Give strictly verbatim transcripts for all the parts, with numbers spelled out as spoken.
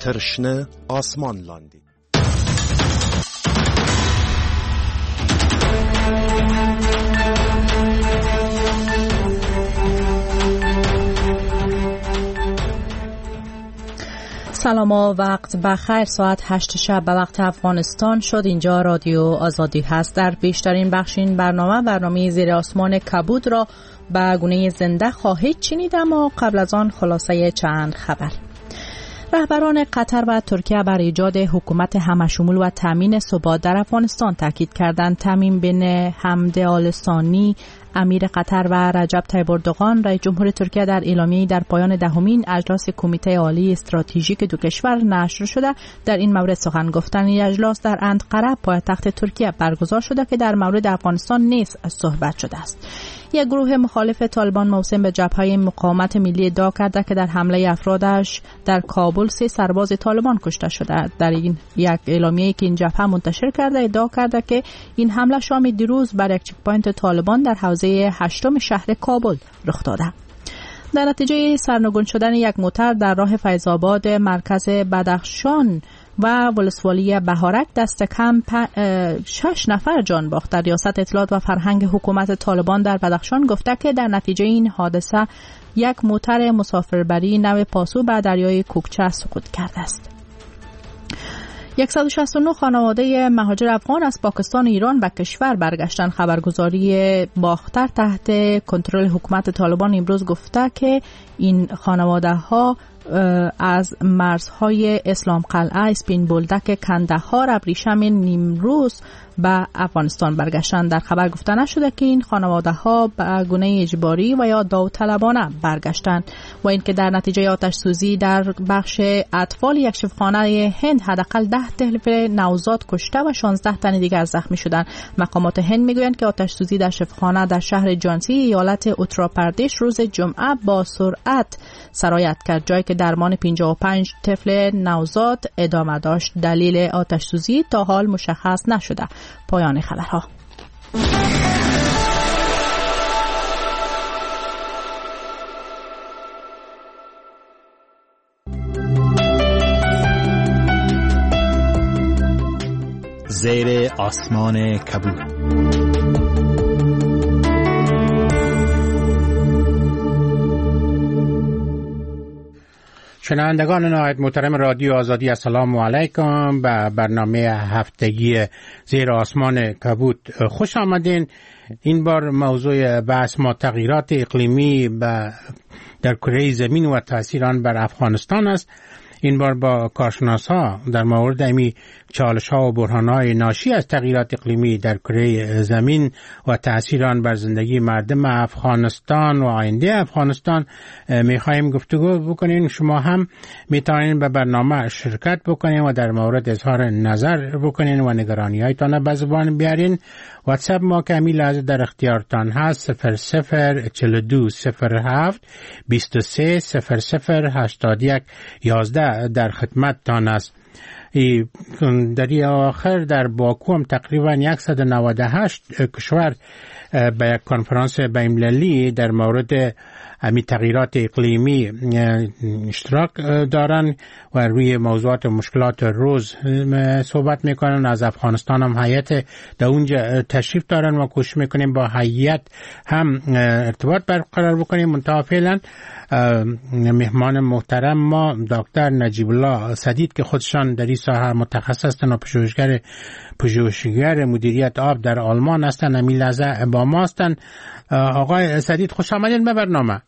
ترشنه آسمان لاندی. سلام و وقت بخیر. ساعت هشت شب به وقت افغانستان شد. اینجا رادیو آزادی هست. در بیشترین بخش این برنامه برنامه زیر آسمان کبود را به گونه زنده خواهید شنید، اما قبل از آن خلاصه چند خبر. رهبران قطر و ترکیه بر ایجاد حکومت همشمول و تامین ثبات در افغانستان تاکید کردند. تمیم بن حمد آل ثانی امیر قطر و رجب طیب اردوغان رئیس جمهور ترکیه در اعلامیه‌ای در پایان دهمین اجلاس کمیته عالی استراتژیک دو کشور نشر شده در این مورد سخن گفتند. این اجلاس در انقره پایتخت ترکیه برگزار شده که در مورد افغانستان نیز صحبت شده است. یک گروه مخالف طالبان موسوم به جبهه مقاومت ملی ادعا کرده که در حمله افرادش در کابل سه سرباز طالبان کشته شده. در این یک اعلامیه‌ای که این جبهه منتشر کرده ادعا کرده که این حمله شام دیروز بر یک چک پوینت طالبان در حوزه هشتم شهر کابل رخ داده. در نتیجه سرنگون شدن یک موتر در راه فیض‌آباد مرکز بدخشان و ولسوالی بهارک دست کم شش نفر جان باخت. در ریاست اطلاعات و فرهنگ حکومت طالبان در بدخشان گفته که در نتیجه این حادثه یک موتر مسافربری نو پاسو به دریای کوکچه سقوط کرده است. صد و شصت و نه خانواده مهاجر افغان از پاکستان و ایران به کشور برگشتن. خبرگزاری باختر تحت کنترل حکومت طالبان امروز گفته که این خانواده ها از مرزهای اسلام قلعه، اسپین بولدک، کندهار، ابریشم، نیمروز به افغانستان برگشتند. در خبر گفته نشده که این خانواده ها به گونه اجباری و یا داوطلبانه برگشتند و اینکه در نتیجه آتش سوزی در بخش اطفال یک شفاخانه هند حداقل ده طفل نوزاد کشته و شانزده تن دیگر زخمی شدند. مقامات هند میگویند که آتش سوزی در شفاخانه در شهر جانسی ایالت اتر پردیش روز جمعه با سرعت سرایت کرد، جایی که درمان پنجاه و پنج طفل نوزاد ادامه داشت. دلیل آتش سوزی تا حال مشخص نشده. پایان خبرها. زیر آسمان کبود. شنوندگان نهایت محترم رادیو آزادی، السلام علیکم. به برنامه هفتگی زیر آسمان کبود خوش آمدین. این بار موضوع بحث ما تغییرات اقلیمی در کره زمین و تأثیر آن بر افغانستان است. این بار با کارشناس‌ها در مورد امی چالش‌ها و بحران‌های ناشی از تغییرات اقلیمی در کره زمین و تأثیر آن بر زندگی مردم افغانستان و آینده افغانستان می‌خوایم گفتگو بکنیم. شما هم می‌توانید به برنامه شرکت بکنید و در مورد اظهار نظر بکنید و نگرانی‌هایتان به زبان بیارین. واتساپ ما که همین لحظه در اختیارتان هست صفر صفر چهل و دو صفر هفت بیست و سه صفر صفر هشتاد و یک یازده در خدمتتان است. در این آخر در باکو هم تقریبا صد و نود و هشت کشور به یک کنفرانس بین‌المللی در مورد امی تغییرات اقلیمی اشتراک دارن و روی موضوعات و مشکلات روز صحبت میکنن. از افغانستان هم هیئت در اونجا تشریف دارن و کوشش میکنیم با هیئت هم ارتباط برقرار بکنیم. منتها فعلا مهمان محترم ما دکتر نجیب الله سدید که خودشان در این ساحه متخصص هستند و پژوهشگر پژوهشگر مدیریت آب در آلمان هستند، همین لحظه با ما هستند. آقای سدید خوش آمدید به برنامه.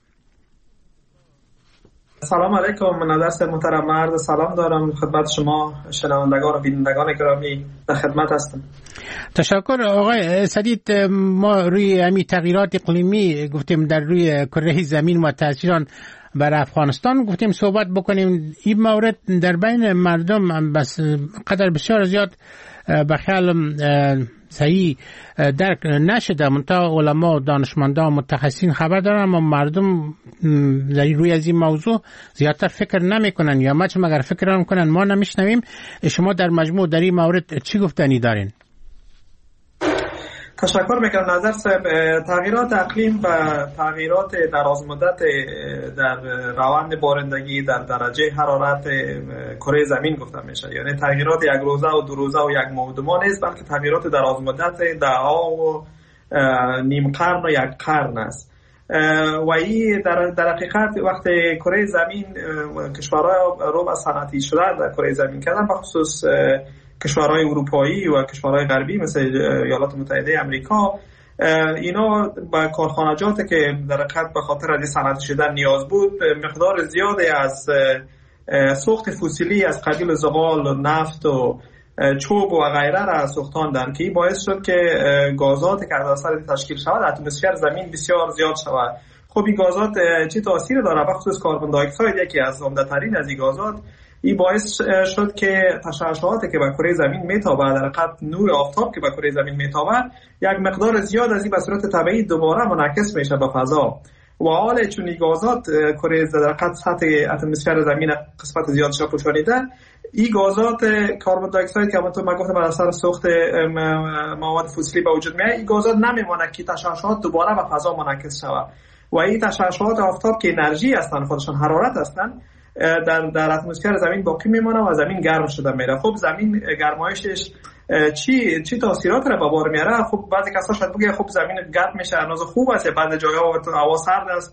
سلام علیکم. من درس محترم مرد سلام دارم خدمت شما شنوندگان و بینندگان گرامی در خدمت هستم. تشکر آقای سدید. ما روی همین تغییرات اقلیمی گفتیم در روی کره زمین و تأثیران بر افغانستان گفتیم صحبت بکنیم. این مورد در بین مردم بس قدر بسیار زیاد به خیال صحیح درک نشده. منتها علما و دانشمندان و متخصصین خبر دارن اما مردم روی از این موضوع زیادتر فکر نمی کنن یا مچ مگر فکر هم کنن ما نمیشنویم. شما در مجموع در این مورد چی گفتنی دارین؟ تشکر میکنم نظر صاحب. تغییرات اقلیم و تغییرات دراز مدت در روند بارندگی در درجه حرارت کره زمین گفته میشه، یعنی تغییرات یک روزه و دو روزه و یک ماه و دو ماه نیست، بلکه تغییرات دراز مدت دهها و نیم قرن و یک قرن است. و این در, در حقیقت وقتی کره زمین کشورهای رو به صنعتی شده در کره زمین کردن، بخصوص کشورهای اروپایی و کشورهای غربی مثل ایالات متحده آمریکا، اینا با کارخانجاتی که در حقیقت به خاطر از صنعتی شدن نیاز بود، مقدار زیادی از سوخت فسیلی از قبیل زغال و نفت و چوب و غیره را سوختاندن که این باعث شد که گازاتی که از اثر تشکیل شود اتمسفر زمین بسیار زیاد شود. خب این گازات چه تاثیر داره؟ بخصوص کربن دی اکساید یکی از عمده‌ترین از این گازات، این باعث شد که تشعشعاتی که به کره زمین میتابه، در حقیقت نور آفتاب که به کره زمین میتابه، یک مقدار زیاد از این به صورت طبیعی دوباره منعکس میشه به فضا. و حالا چون این گازات کره در حقیقت سطح اتمسفر زمین قسمت زیادش پوشانیده، این گازات کربن دی اکساید که همونطور من گفتم بر اثر سوخت مواد فسیلی به وجود میاد، این گازات نمیمونه که تشعشعات دوباره به فضا منعکس شود. و این تشعشعات آفتاب که انرژی هستن، خودشان حرارت هستن، در در اتمسفر زمین باقی میمونه و زمین گرم شده میره. خب زمین گرمایشش چی چی تاثیرات را به بار میاره؟ خب بعضی کسا شاید بگه خب زمین گرم میشه، اندازه خوب است، بعضی جاها هوا سرد است،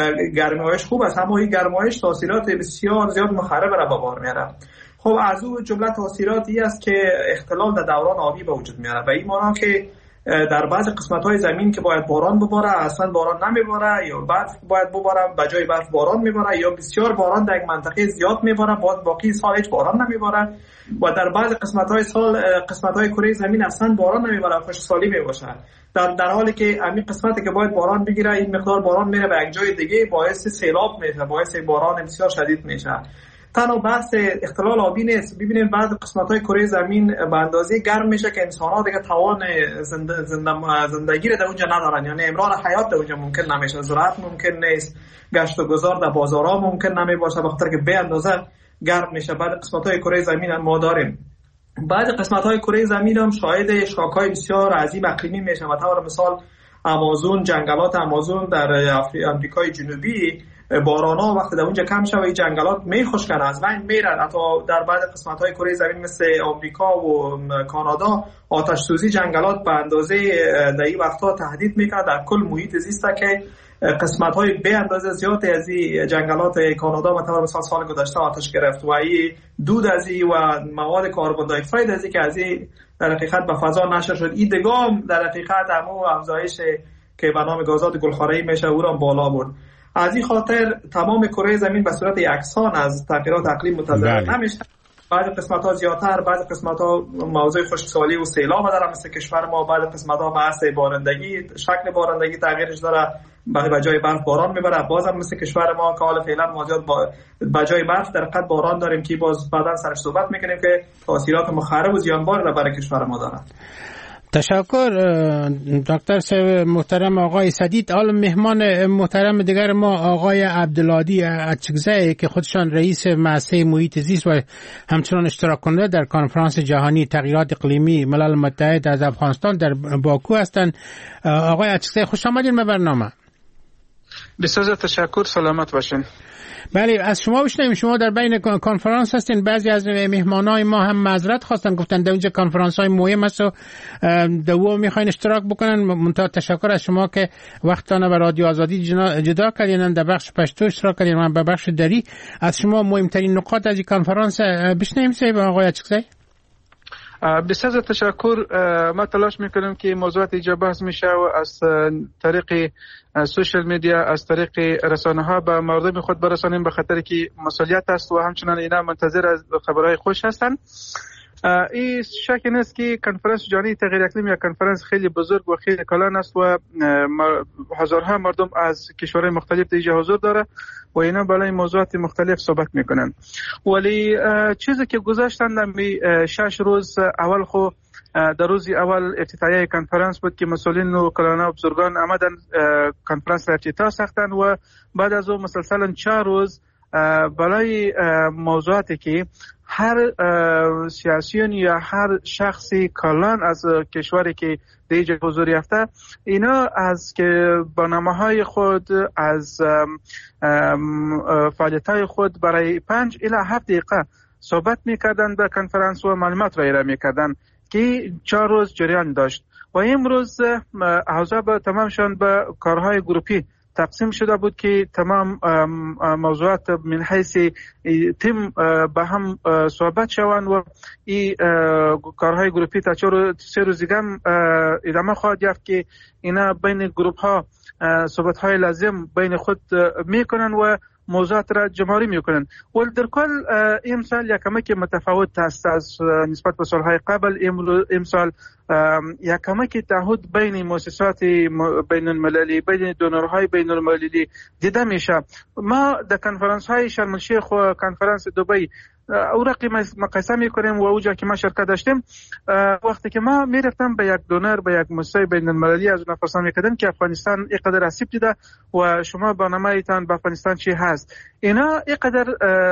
گرمایش خوب است، اما این گرمایش تاثیرات بسیار زیاد مخرب را به بار میاره. خب از اون جمله تاثیراتی است که اختلال در دوران آبی به وجود میاره، و این معنی که در بعض قسمت‌های زمین که باید باران بباره اصلا باران نمیباره، یا برف باید بباره به جای برف باران میباره، یا بسیار باران در یک منطقه زیاد میباره بعد باقی سال هیچ باران نمیباره، و در بعض قسمت‌های سال قسمت‌های کره زمین اصلا باران نمیباره، خشکسالی میباشه. در در حالی که همین قسمتی که باید باران بگیره این مقدار باران میره به یک جای دیگه، باعث سیلاب میشه، باعث باران بسیار شدید میشه. تنها بحث اختلال آبی نیست. ببینید بعض قسمت‌های کره زمین به اندازه گرم میشه که انسان‌ها دیگه توان زنده زندگی را در اونجا ندارن، یعنی امرار حیات در اونجا ممکن نمیشه، زراعت ممکن نیست، گشت و گذار در بازارها ممکن نمیباشه، بخاطر که به اندازه گرم میشه. بعض قسمت‌های کره زمین ما داریم. بعض قسمت‌های کره زمین هم شاهد شاک‌های بسیار عظیم اقلیمی میشه. مثلا مثال آمازون، جنگلات آمازون در آمریکای جنوبی، باران‌ها وقتی در اونجا کم شوه این جنگلات میخشکن، از بین میرن. حتی در بعض قسمت‌های کره زمین مثل آمریکا و کانادا آتش سوزی جنگلات به اندازه در این وقت‌ها تهدید میکنه در کل محیط زیست که قسمت‌های به اندازه زیاد از این جنگلات کانادا مثلا مثلا سال گذشته آتش گرفت، و این دود از این و مواد کربن دی اکساید از این که از این در حقیقت به فضا نشر شد، این دگام در حقیقت همو افزایش که به نام گازات گلخانه‌ای میشه او را بالا برد. از این خاطر تمام کره زمین به صورت یکسان از تغییرات اقلیم متضرر نمیشه. بعضی قسمت‌ها زیادتر، بعضی قسمت‌ها موضوع خشکسالی و سیلاب داره مثل کشور ما، بعضی قسمت‌ها بحث بارندگی، شکل بارندگی تغییرش داره، به جای برف باران میبره. بازم مثل کشور ما که حالا فعلا ما زیاد با به جای برف در حقیقت باران داریم که باز بعداً سرش صحبت میکنیم که تاثیرات مخرب و زیانبار را برای کشور ما داره. تشکر دکتر صاحب محترم آقای سدید. حالا مهمان محترم دیگر ما آقای عبدالهادی اچکزی که خودشان رئیس مؤسسه محیط زیست و همچنان اشتراک کننده در کنفرانس جهانی تغییرات اقلیمی ملل متحد از افغانستان در باکو هستند. آقای اچکزی خوش آمدید به برنامه. بسیار تشکر، سلامت باشین. بله، از شما بشنویم. شما در بین کنفرانس هستین. بعضی از مهمانای ما هم معذرت خواستن، گفتن در اونجا کنفرانس های مهم است و دو میخواین اشتراک بکنن. منتها تشکر از شما که وقتانه به رادیو آزادی جدا کردین، در بخش پشتو اشتراک کردین و به بخش دری. از شما مهمترین نکات از این کنفرانس بشنویم سید آقای اچکزی. بسیار تشکر. ما تلاش میکنیم که موضوعات اینجا بحث میشه و از طریق سوشل میدیا، از طریق رسانه ها به مردم خود برسانیم، به خاطر که مسئولیت است و همچنان اینا منتظر از خبرهای خوش هستند. این شک نیست که کنفرانس جهانی تغییر اقلیم یک کنفرانس خیلی بزرگ و خیلی کلان است و هزارها مردم از کشورهای مختلف اینجا حضور داره و اینا بالای موضوعات مختلف صحبت میکنن. ولی چیزی که گذاشتن می شش روز اول خو در روز اول افتتاحیه کنفرانس بود که مسئولین و کلان‌ها و بزرگان آمدن کنفرانس را افتتاح ساختن و بعد از اون مسلسلا چهار روز بالای موضوعاتی که هر سیاسیون یا هر شخصی کلان از کشوری که دیگه حضور یافته اینا از که برنامه‌های خود از فعالیت‌های خود برای پنج الی هفت دقیقه صحبت می‌کردن به کنفرانس و معلومات را ارائه می‌کردن که چهار روز جریان داشت و امروز اعضا به تمامشان به کارهای گروپی تقسیم شده بود که تمام موضوعات من حیث تیم به هم صحبت شوند و این کارهای گروپی تا سه روز دیگه ادامه خواهد یافت که اینا بین گروپ ها صحبت های لازم بین خود میکنن و موضوعات را جمع‌آوری میکنن. ولی در کل امسال یک کمک متفاوت است از نسبت به سالهای قبل. امسال یک کمک تعهد بین مؤسسات بین المللی بین دونرهای بین المللی دیده میشه. ما در کنفرانس های شرم الشیخ و کنفرانس دبی او رقم مقایسه میکنیم و اوجا که ما شرکت داشتیم وقتی که ما میرفتم به یک دونر به یک مؤسسه بین المللی از اون پرسان میکردم که افغانستان اینقدر آسیب دیده و شما برنامه ایتان به افغانستان چی هست. اینا اینقدر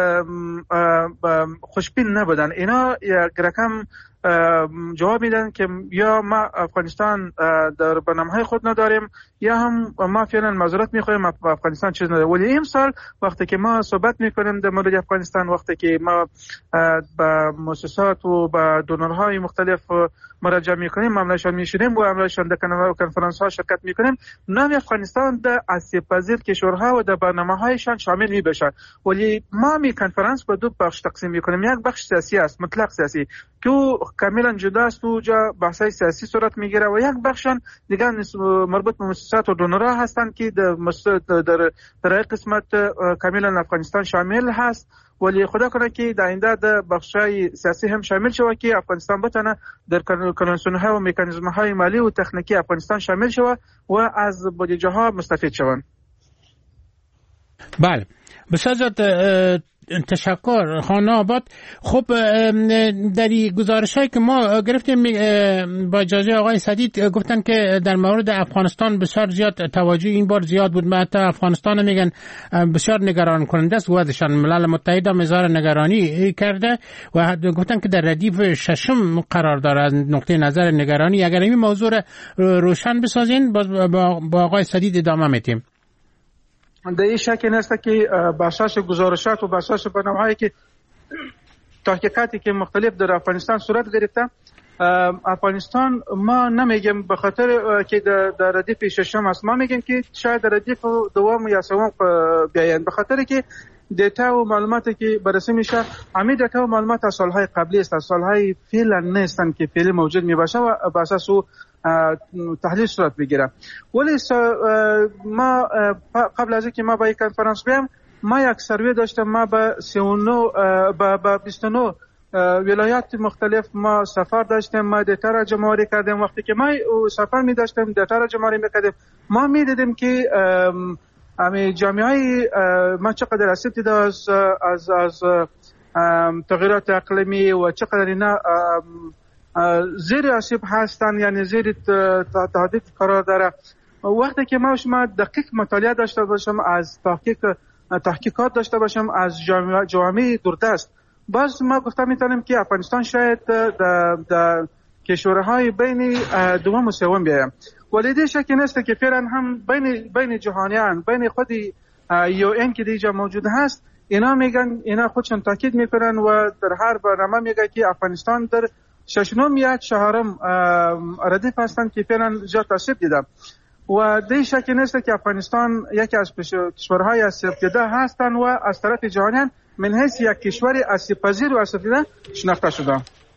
خوشبین نبودن. اینا یک رقم جواب میدن که یا ما افغانستان در برنامه‌های خود نداریم یا هم ما فعلا معذرت میخوایم افغانستان چیز نداره. ولی این سال وقتی که ما صحبت میکنیم در مورد افغانستان وقتی که ما با مؤسسات و با دونرهای مختلف مراجعه میکنیم معاملهشان میشینیم و معاملهشان در کنفرانس ها شرکت میکنیم نام افغانستان در آسیب پذیر کشورها و در برنامه‌هایشان شامل می بشه. ولی ما می کنفرانس به دو بخش تقسیم میکنیم. یک بخش سیاسی است مطلق سیاسی که کاملا جدا است و جا بحث‌های سیاسی صورت میگیره و یک بخشان دیگه مربوط به مؤسسات و دونرها هستند که در در در قسمت کاملا افغانستان شامل هست. ولی خدا کنه که در آینده در بخش‌های سیاسی هم شامل شود که افغانستان بتونه در کنوانسیون‌ها و مکانیزم‌های مالی و تکنیکی افغانستان شامل شود و از بودجه‌ها مستفید شوند. بله بسیار تشکر خانه آباد. خب در این گزارش هایی که ما گرفتیم با اجازه آقای سدید گفتن که در مورد افغانستان بسیار زیاد توجه این بار زیاد بود. حتی افغانستان میگن بسیار نگران کننده است. وضعشان ملل متحد هم اظهار نگرانی کرده و گفتن که در ردیف ششم قرار داره از نقطه نظر نگرانی. اگر این موضوع روشن بسازین با آقای سدید ادامه میتیم. در این شک نیست که باساس گزارشات و باساس برنامه‌هایی که تحقیقاتی که مختلف در افغانستان صورت گرفته افغانستان ما نمیگیم به خاطر که در ردیف ششم است. ما میگیم که شاید در ردیف دوم یا سوم بیاین به خاطر که دیتا و معلوماتی که بررسی میشه همین دیتا و معلومات از سالهای قبلی است، از سالهای فعلا نیستن که فعلی موجود میباشه و بر اساس تحلیل صورت بگیره. ولی ما قبل از اینکه ما با یک کنفرانس بریم ما یک سروی داشتم. ما با سی و نه با بیست و نه ولایات مختلف ما سفر داشتیم. ما دیتا را جمع‌آوری کردیم. وقتی که ما سفر می داشتیم دیتا را جمع‌آوری می‌کردیم ما می‌دیدیم که امی جامعه ما چقدر آسیب دیده از از از تغییرات اقلیمی و چقدر اینا زیر آسیب هستن، یعنی زیر تهدید قرار داره. وقتی که ما شما دقیق مطالعه داشته باشم از تحقیق تحقیقات داشته باشم از جوامع دوردست باز ما گفتم میتونیم که افغانستان شاید در کشورهای بین دوم و سوم بیایم. ولی دیگه شکی نیست که فعلا هم بین بین جهانیان بین خود یو این که دیگه موجود هست اینا میگن اینا خودشون تاکید میکنن و در هر برنامه میگه که افغانستان در ششم یا چهارم ردیف هستن که فعلا زیاد آسیب دیده و دیگه شکی نیست که افغانستان یکی از کشورهای آسیب دیده هستن و از طرف جهانیان من حیث یک کشور آسیب پذیر و آسیب دیده شناخته شده.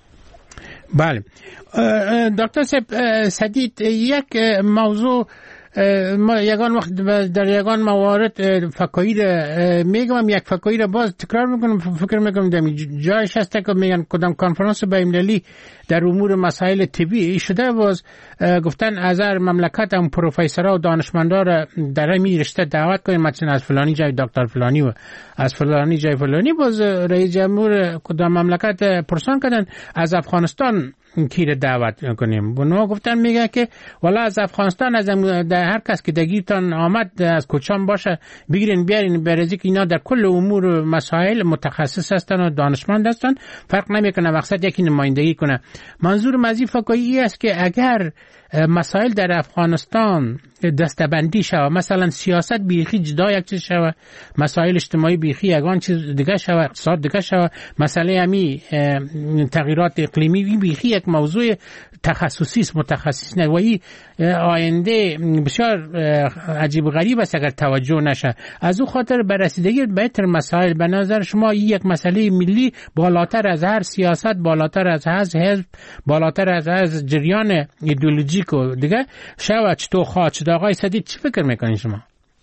بله دکتر سدید یک موضوع ما یگان وقت در یگان موارد فکایر میگم یک فکایر باز تکرار میکنم فکر میکنم در جایش هست که میگن کدام کنفرانس بین‌المللی در امور مسائل طبی شده باز گفتن از هر مملکت هم پروفسورها و دانشمندا را در همین رشته دعوت کنیم مثلا از فلانی جای دکتر فلانی و از فلانی جای فلانی. باز رئیس جمهور کدام مملکت پرسان کردن از افغانستان کی دعوت کنیم. اونها گفتن میگه که والا از افغانستان از در هر کس که دگیرتان آمد از کوچان باشه بگیرین بیارین، برای که اینا در کل امور مسائل متخصص هستن و دانشمند هستن، فرق نمیکنه مقصد یکی نمایندگی کنه. منظور مزی فکایی است که اگر مسائل در افغانستان دستبندی شوه، مثلا سیاست بیخی جدا یک چیز شوه، مسائل اجتماعی بیخی یگان چیز دیگه شوه، اقتصاد دیگه شوه، مسئله همی تغییرات اقلیمی بیخی یک موضوع تخصصی است، متخصص نه و این آینده بسیار عجیب غریب است اگر توجه نشه. از او خاطر بررسیدگی بهتر مسائل به نظر شما یک مسئله ملی بالاتر از هر سیاست، بالاتر از هر حزب، بالاتر از هر جریان ایدئولوژیک و دیگه شوه. چطور خواهد شد؟ آقای سدید چی فکر میکنین شما؟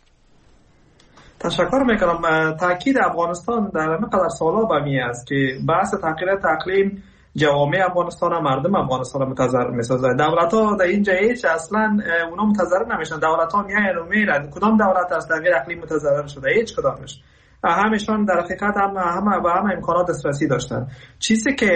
تشکر میکنم. تاکید افغانستان در همه سالا به می است که بحث تغییر اقلیم جوامع افغانستان و مردم افغانستان متضرر میسازه. دولت ها در اینجا هیچ اصلا اونا متضرر نمیشن. دولت ها میایند و میرن. کدام دولت از تغییر اقلیم متضرر شده؟ هیچ کدامش. همشان در حقیقت هم همه و همه امکانات دسترسی داشتن. چیزی که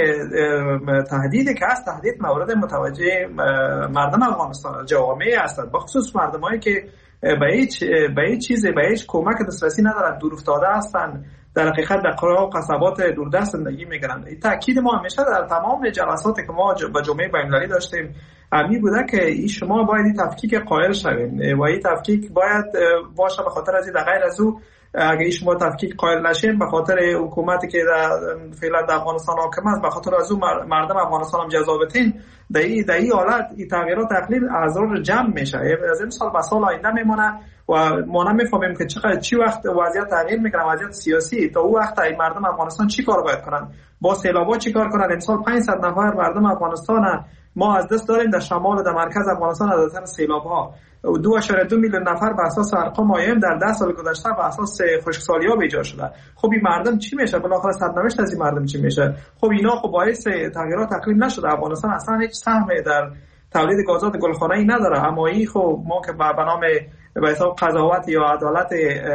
تهدیدی که است، تهدید مورد متوجه مردم افغانستان جوامع هستند، بخصوص مردمایی که به هیچ به هیچ چیزی به هیچ کمک دسترسی ندارن، دور افتاده هستند، در حقیقت در قرى و قصبات دوردست زندگی میکنن. این تاکید ما همیشه در تمام جلساتی که ما با جامعه بین‌المللی داشتیم امی بوده که این شما باید این تفکیک قائل شوید و این تفکیک باید باشه. به خاطر از این غیر از او اگه شما تفکیک قائل نشین به خاطر حکومتی که فعلا در افغانستان حاکم است، به خاطر از اون مردم افغانستان هم جذابتین در این در این حالت این تغییرات اقلیم اضرار جمع میشه. از این سال به سال آینده میمونه و ما نمیفهمیم که چقدر چی وقت وضعیت تغییر میکنه، وضعیت سیاسی. تا اون وقت این مردم افغانستان چی کار باید کنن؟ با سیلابا چی کار کنن؟ امسال پانصد نفر مردم افغانستان ما از دست داریم در شمال و در مرکز افغانستان از اثر سیلاب‌ها. دو اشاره دو میلیون نفر به اساس ارقام آی ام در ده سال گذشته به اساس خشکسالی‌ها به ایجاد شده. خب این مردم چی میشه؟ بالاخره سرنوشت از این مردم چی میشه؟ خب اینا خب باعث تغییرات اقلیم نشده. افغانستان اصلا هیچ سهمی در تولید گازات گلخانه‌ای نداره. اما این خب ما که به نام به حساب قضاوت یا عدالت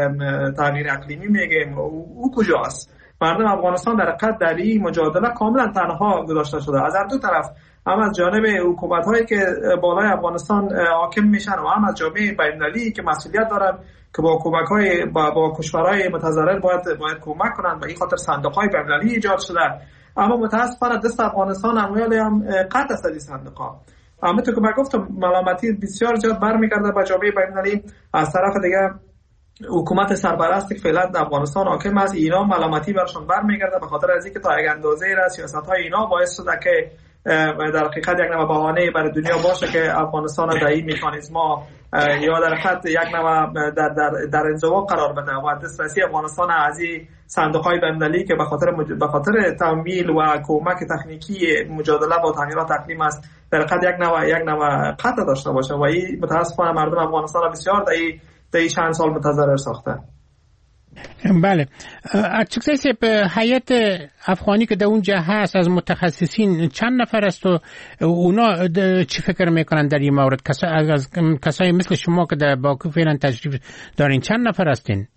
تغییر اقلیمی میگیم، او کجاست؟ مردم افغانستان در حقیقت در این مجادله کاملا تنها گذاشته شده. از هر دو طرف، هم از جانب حکومت‌هایی که بالای افغانستان حاکم میشن و هم از جامعه بین‌المللی که مسئولیت دارن که با کمک‌های با, با کشورهای متضرر باید باید کمک کنن. به این خاطر صندوق‌های بین‌المللی ایجاد شده. اما متأسفانه دست افغانستان اموال هم قطع است از این صندوق‌ها. اما تو که من گفتم ملامتی بسیار زیاد برمیگرده به جامعه بین‌المللی. از طرف دیگه حکومت سرپرستی که فعلا در افغانستان حاکم است، اینا ملامتی برشون برمیگرده به خاطر از اینکه تا یک اندازه را سیاست‌های اینا باعث شده که در حقیقت یک نوع بهانه برای دنیا باشه که افغانستان در این مکانیزم‌ها یا در حقیقت یک نوع در در در انزوا قرار بده و دسترسی افغانستان از این صندوق‌های بین‌المللی که به خاطر به خاطر تمویل و کمک تکنیکی مجادله با تغییرات اقلیم است در حقیقت یک نوع یک نوع قطع داشته باشه و این متأسفانه مردم افغانستان بسیار در این در این چند سال متضرر ساخته. بله، اکچکسی به هیئت افغانی که در اونجا هست از متخصصین چند نفر است و اونا چی فکر میکنن در این مورد؟ کسا از کسایی مثل شما که در باکو فعلا تشریف دارین چند نفر هستین؟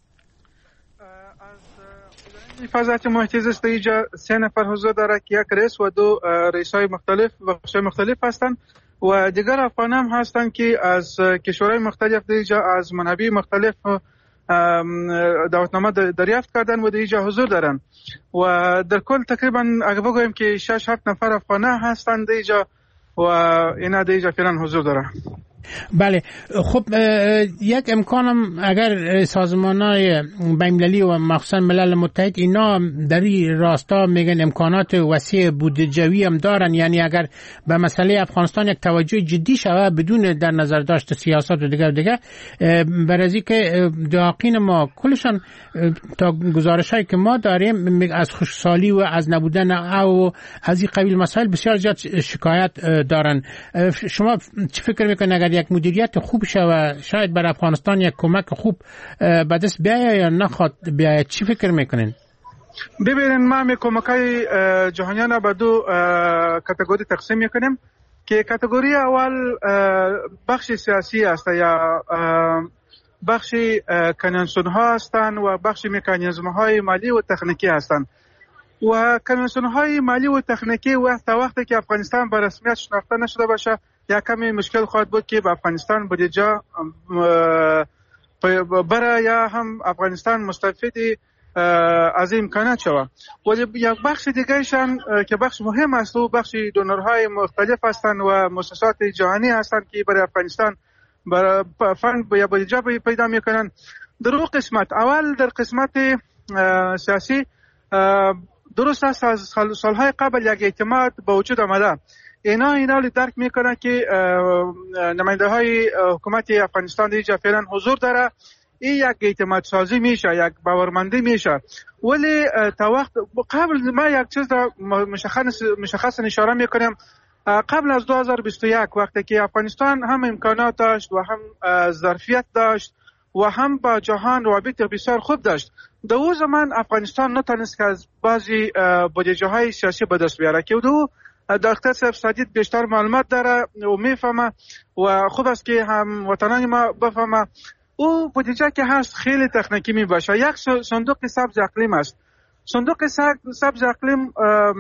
از حفاظت محیط زیست اینجا سه نفر حضور داره که یک رئیس و دو رئیسای مختلف و بخشای مختلف هستند و دیگر افغان هم هستند که از کشورهای مختلف اینجا از منابع مختلف دعوتنامه دریافت کردن و در اینجا حضور دارن و در کل تقریبا اگه بگویم که شش هفت نفر افغانه هستند اینجا و اینا در اینجا فعلا حضور دارن. بله، خب یک امکانم اگر سازمان‌های بین‌المللی و مخصوصا ملل متحد اینا در این راستا میگن امکانات وسیع بودجه‌ای هم دارن، یعنی اگر به مسئله افغانستان یک توجه جدی شود بدون در نظر داشت سیاست و دیگر دیگر برای که داقین ما کلشان تا گزارش‌هایی که ما داریم از خشکسالی و از نبودن او از این قبیل مسائل بسیار زیاد شکایت دارن. شما چه فکر میکنید اگر یک مدیریت خوب شود شاید بر افغانستان یک کمک خوب به دست بیاید یا نخواد بیاید؟ چی فکر میکنین؟ ببینید ما می کمکای جهانیان به دو کاتگوری تقسیم میکنیم که کاتگوری اول بخش سیاسی است یا بخش کنونسیون ها هستند و بخش مکانیزم های مالی و تکنیکی هستند. و کنوانسیون های مالی و تکنیکی وقت تا وقتی که افغانستان به رسمیت شناخته نشده باشه یا کمی مشکل خواهد بود که به افغانستان بودجه برای یا هم افغانستان مستفید از امکانات شود. ولی یک بخش دیگه شان که بخش مهم است و بخش دونرهای مختلف هستند و مؤسسات جهانی هستند که برای افغانستان برای فند یا بودجه پیدا میکنن. در اون قسمت اول در قسمت سیاسی درست است از سالهای قبل یک اعتماد به وجود آمده. اینا اینا رو درک میکنن که نماینده های حکومت افغانستان دیگه فعلا حضور داره. این یک اعتماد سازی میشه، یک باورمندی میشه. ولی تا وقت قبل ما یک چیز را مشخص مشخص اشاره میکنم. قبل از دو هزار و بیست و یک وقتی که افغانستان هم امکانات داشت و هم ظرفیت داشت و هم با جهان روابط بسیار خوب داشت، در اون زمان افغانستان نتونست که از بعضی بودجه های سیاسی به دست بیاره که دو دکتر صاحب سادید بیشتر معلومات داره و میفهمه و خوب است که هم وطنان ما بفهمه. او بودجه که هست خیلی تکنیکی می باشه. یک صندوق سبز اقلیم است. صندوق سبز اقلیم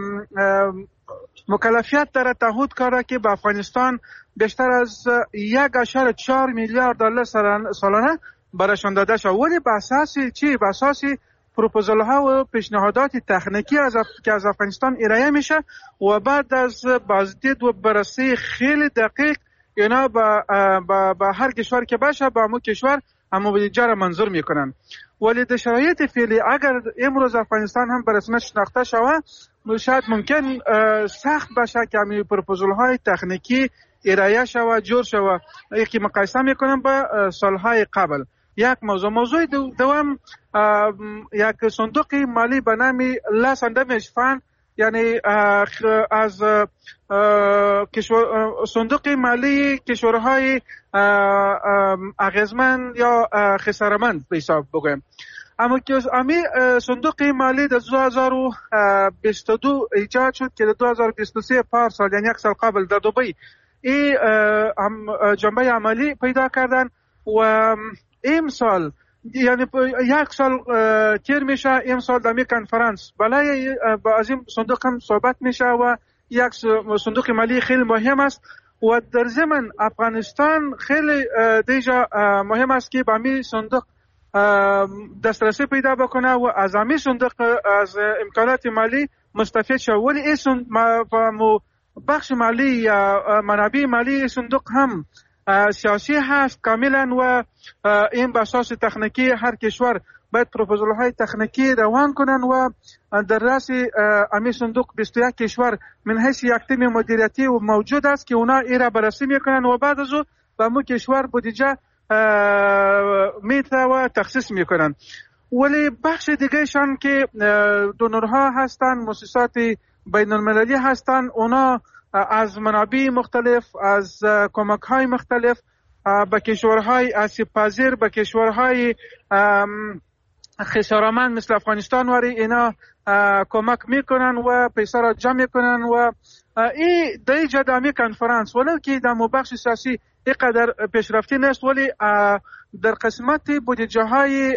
مکلفیت داره تعهد کاره که به افغانستان بیشتر از یک اشاره چهار میلیارد دلار سالانه برایشان داده شد. ولی به اساس چی؟ به اساس پروپوزال ها و پیشنهادات تکنیکی از اف... که از افغانستان ارائه میشه و بعد از بازدید و بررسی خیلی دقیق اینا با, با, با هر کشور که باشه با همون کشور همون بودجه را منظور میکنن. ولی در شرایط فعلی اگر امروز افغانستان هم به رسمیت شناخته شود شاید ممکن سخت باشه که همین پروپوزال های تکنیکی ارائه شود جور شود. یکی مقایسه میکنم با سالهای قبل. یک موضوع موضوع دو دوم یک صندوق مالی به نام لاس اندامج فند، یعنی از صندوق مالی کشورهای اغیزمند یا خسارمند به حساب بگویم. اما که امی صندوق مالی در دو هزار و بیست و دو ایجاد شد که در دو هزار و بیست و سه پارسال یعنی یک سال قبل در دبی این جنبه عملی پیدا کردن و این سال یعنی یک سال تیر میشه. این سال در می کنفرانس بالای از این صندوق هم صحبت میشه و یک صندوق مالی خیلی مهم است و در ضمن افغانستان خیلی دیجا مهم است که با می صندوق دسترسی پیدا بکنه و از می صندوق از امکانات مالی مستفید شود. ولی این بخش مالی یا منابع مالی صندوق هم سیاسی هست کاملا و این به اساس تکنیکی هر کشور باید پروپوزال های تکنیکی روان کنن و در راس امی صندوق بیست و یک کشور من حیث یک تیم مدیریتی و موجود است که اونا ایرا بررسی میکنن و بعد از او به مو کشور بودجه میته و تخصیص میکنن. ولی بخش دیگه شان که دونرها هستن، مؤسسات بین المللی هستن، اونا از منابع مختلف، از کمک های مختلف به کشورهای آسیب پذیر، به کشورهای خسارمند مثل افغانستان وری اینا کمک میکنن و پیسه را جمع میکنن و این در جدامی کنفرانس ولو که در بخش سیاسی اینقدر پیشرفتی نیست ولی در قسمت بودجه های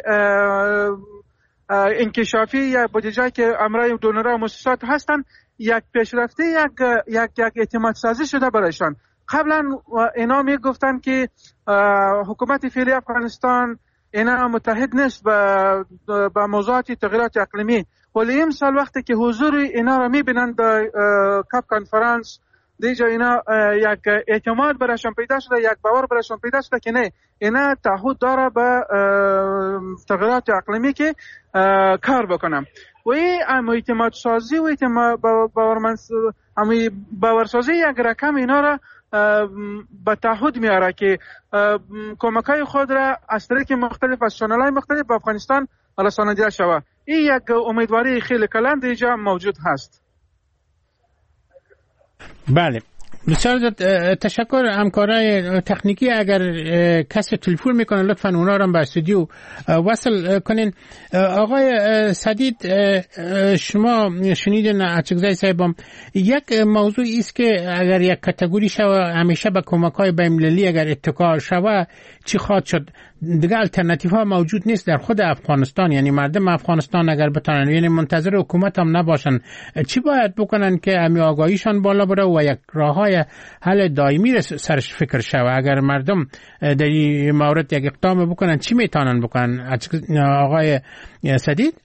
انکشافی یا بودجه که امرای دونرها و مؤسسات هستن یک پیشرفتی یک یک یک اعتماد سازی شده برایشان. قبلا اینا میگفتن که حکومت فعلی افغانستان اینا متحد نیست با با موضوعات تغییرات اقلیمی، ولی امسال وقتی که حضور اینا را میبینن در کاپ کنفرانس دیجا اینا یک اعتماد برایشان پیدا شده، یک باور برایشان پیدا شده که نه اینا تعهد داره به تغییرات اقلیمی که کار بکنم و این اعتماد سازی و اعتماد باورمند امی باورسازی یک رقم اینا را به تعهد میاره که کمکای خود را از طریق مختلف از چنل‌های مختلف به افغانستان رسانیده شود. این یک امیدواری خیلی کلان اینجا موجود هست. بله، بسیار تشکر. همکارای تکنیکی اگر کسی تلفن میکنه لطفا اونا رو به استودیو وصل کنین. آقای سدید، شما شنیدین اچکزای صاحبم، یک موضوع است که اگر یک کاتگوری شوه همیشه به کمک‌های بین‌المللی اگر اتکا شوه چی خواهد شد؟ دیگه الटरनेटिव ها موجود نیست در خود افغانستان. یعنی مردم افغانستان اگر بتونن یعنی منتظر حکومت هم نباشن، چی باید بکنن که امی آگاهیشان بالا بره و یک راههای حل دائمی سرش فکر شوه؟ اگر مردم در این مورد یک اقدام بکنن چی میتونن بکنن؟ آقای سدید.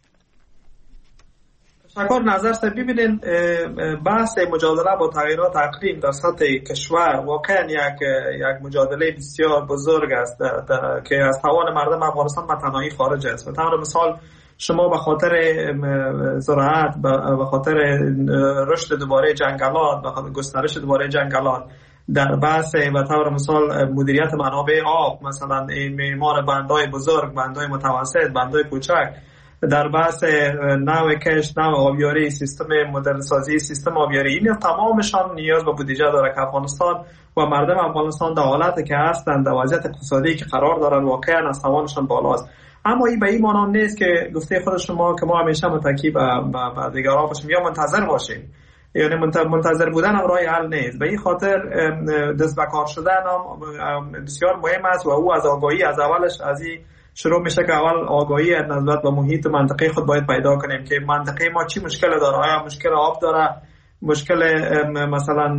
تشکر. نظر سر ببینید، بحث مجادله با تغییرات اقلیم در سطح کشور واقعا یک یک مجادله بسیار بزرگ است که از توان مردم افغانستان به تنهایی خارج است. به طور مثال شما به خاطر زراعت، به خاطر رشد دوباره جنگلات، به خاطر گسترش دوباره جنگلات، در بحث به طور مثال مدیریت منابع آب، مثلا معمار بندهای بزرگ، بندهای متوسط، بندهای کوچک، در بحث نوع کشت، نوع آبیاری، سیستم مدرن سازی سیستم آبیاری، این تمامشان نیاز به بودجه داره که افغانستان و مردم افغانستان در حالتی که هستند، در وضعیت اقتصادی که قرار دارن، واقعا از توانشان بالاست. اما این به این معنی نیست که گفته خود شما که ما همیشه متکی به دیگران باشیم یا منتظر باشیم. یعنی منتظر بودن هم راه حل نیست. به این خاطر دست به کار شدن هم بسیار مهم است و او از آگاهی از اولش از این شروع میشه که اول آگاهی نسبت به محیط منطقه خود باید پیدا کنیم که منطقه ما چی مشکل داره. آیا مشکل آب داره، مشکل مثلا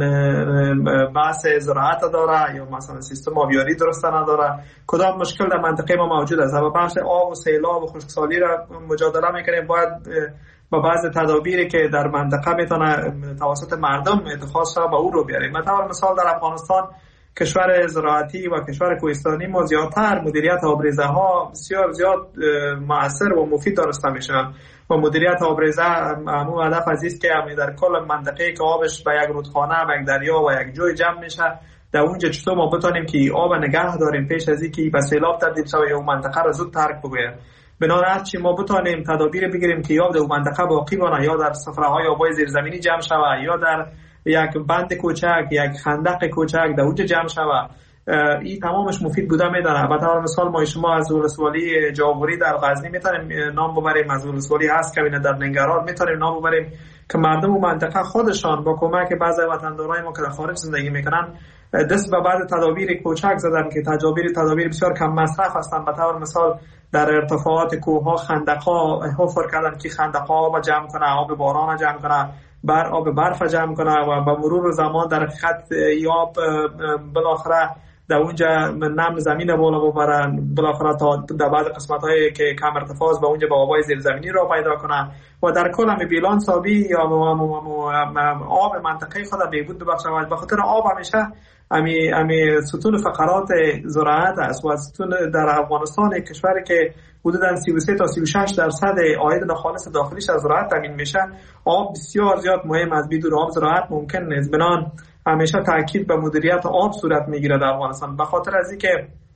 بحث زراعت داره، یا مثلا سیستم آبیاری درست نداره، کدام مشکل در منطقه ما موجود است. و بحث آب و سیلاب و خشکسالی را مجادله میکنیم، باید با بعض تدابیری که در منطقه میتونه توسط مردم اتخاذ شده به او رو بیاریم. مثلا مثال در افغانستان کشور زراعتی و کشور کوهستانی ما زیادتر مدیریت آبریزه ها بسیار زیاد مؤثر و مفید دانسته میشن و مدیریت آبریزه همون هدف از است که همین در کل منطقه که آبش به یک رودخانه، به یک دریا و یک جوی جمع میشه، در اونجا چطور ما بتونیم که آب نگه داریم پیش از اینکه به سیلاب تبدیل شه و اون منطقه رو زود ترک بگویم. بنابراین چی ما بتونیم تدابیر بگیریم که آب در اون منطقه باقی مانه، یا در صفراهای آبای زیرزمینی جمع شوه، یا در یک بند کوچک، یک خندق کوچک در اونجا جمع شوه. این تمامش مفید بوده میدانه. به طور مثال ما شما از ولسوالی جاوری در غزنی میتونیم نام ببریم، از ولسوالی هست که در ننگرهار میتونیم نام ببریم که مردم و منطقه خودشان با کمک بعضی وطندارای ما که در خارج زندگی میکنن دست به بعض تدابیر کوچک زدن که تدابیر تدابیر بسیار کم مصرف هستند. به طور مثال در ارتفاعات کوهها خندق‌ها حفر کردن که خندق‌ها آب جمع کنه، آب باران جمع کنه، بر آب برف جمع کنه و با مرور زمان در خط یاب بالاخره در اونجا نم زمین بالا ببرن، بالاخره تا در بعض قسمت‌هایی که کم ارتفاع است به اونجا با آبای زیرزمینی را پیدا کنه و در کل هم بیلان سابی یا آب منطقه خود بهبود ببخشه. به خاطر آب همیشه امی امی ستون فقرات زراعت است و ستون در افغانستان کشوری که حدوداً سی و سه تا سی و شش درصد عاید ناخالص داخلیش از زراعت تامین میشه. آب بسیار زیاد مهم است، بدون آب زراعت ممکن نیست. بنان همیشه تاکید به مدیریت آب صورت میگیره در افغانستان. به خاطر از اینکه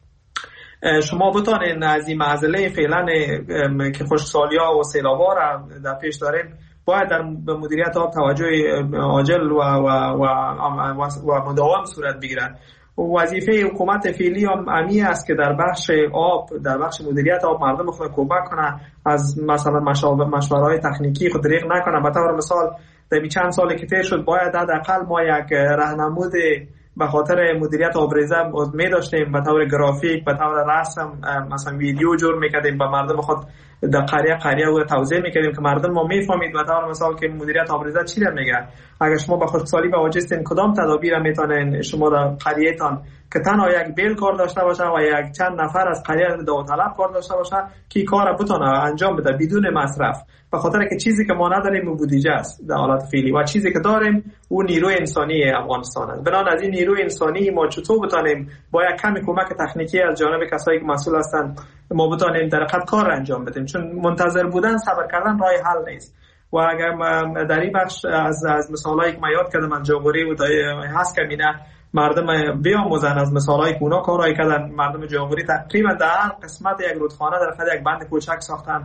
شما بتونین از این معضله فعلا که خشکسالی‌ها و سیلاب‌ها را در پیش داریم، باید در به مدیریت آب توجه عاجل و و و, و, و مداوم صورت بگیرد. وظیفه حکومت فعلی هم امی است که در بخش آب، در بخش مدیریت آب مردم خود کمک کنه، از مثلا مشوره‌های تکنیکی خود دریغ نکنه. به طور مثال در چند سالی که طی شد باید حداقل ما یک راهنمود به خاطر مدیریت آبریزه می داشتیم، به طور گرافیک، به طور رسم، مثلا ویدیو جور میکردیم به مردم خود در قریه قریه و توضیح میکردیم که مردم ما میفهمید به طور مثال که مدیریت آبریزه چی میگه. اگر شما به خشکسالی مواجه هستین کدام تدابیر میتونین شما در قریه‌تان که تنها یک بیل کار داشته باشه و یک چند نفر از قریه داوطلب کار داشته باشه که کار بتونه انجام بده بدون مصرف، به خاطر که چیزی که ما نداریم او بودجه است در حالت فعلی و چیزی که داریم او نیروی انسانی افغانستان است. بنابراین از این نیروی انسانی ما چطور بتونیم با یک کمی کمک تکنیکی از جانب کسایی که مسئول هستند ما بتونیم در حقیقت کار انجام بدیم، چون منتظر بودن، صبر کردن راه حل نیست. و اگر در این بخش از از مثالایی که من یاد کردم از جاغوری و هست که می‌بینه مردم بیاموزن از مثالایی که اونا کارایی کردن. مردم جاغوری تقریبا در هر قسمت یک رودخانه در خود یک بند کوچک ساختن و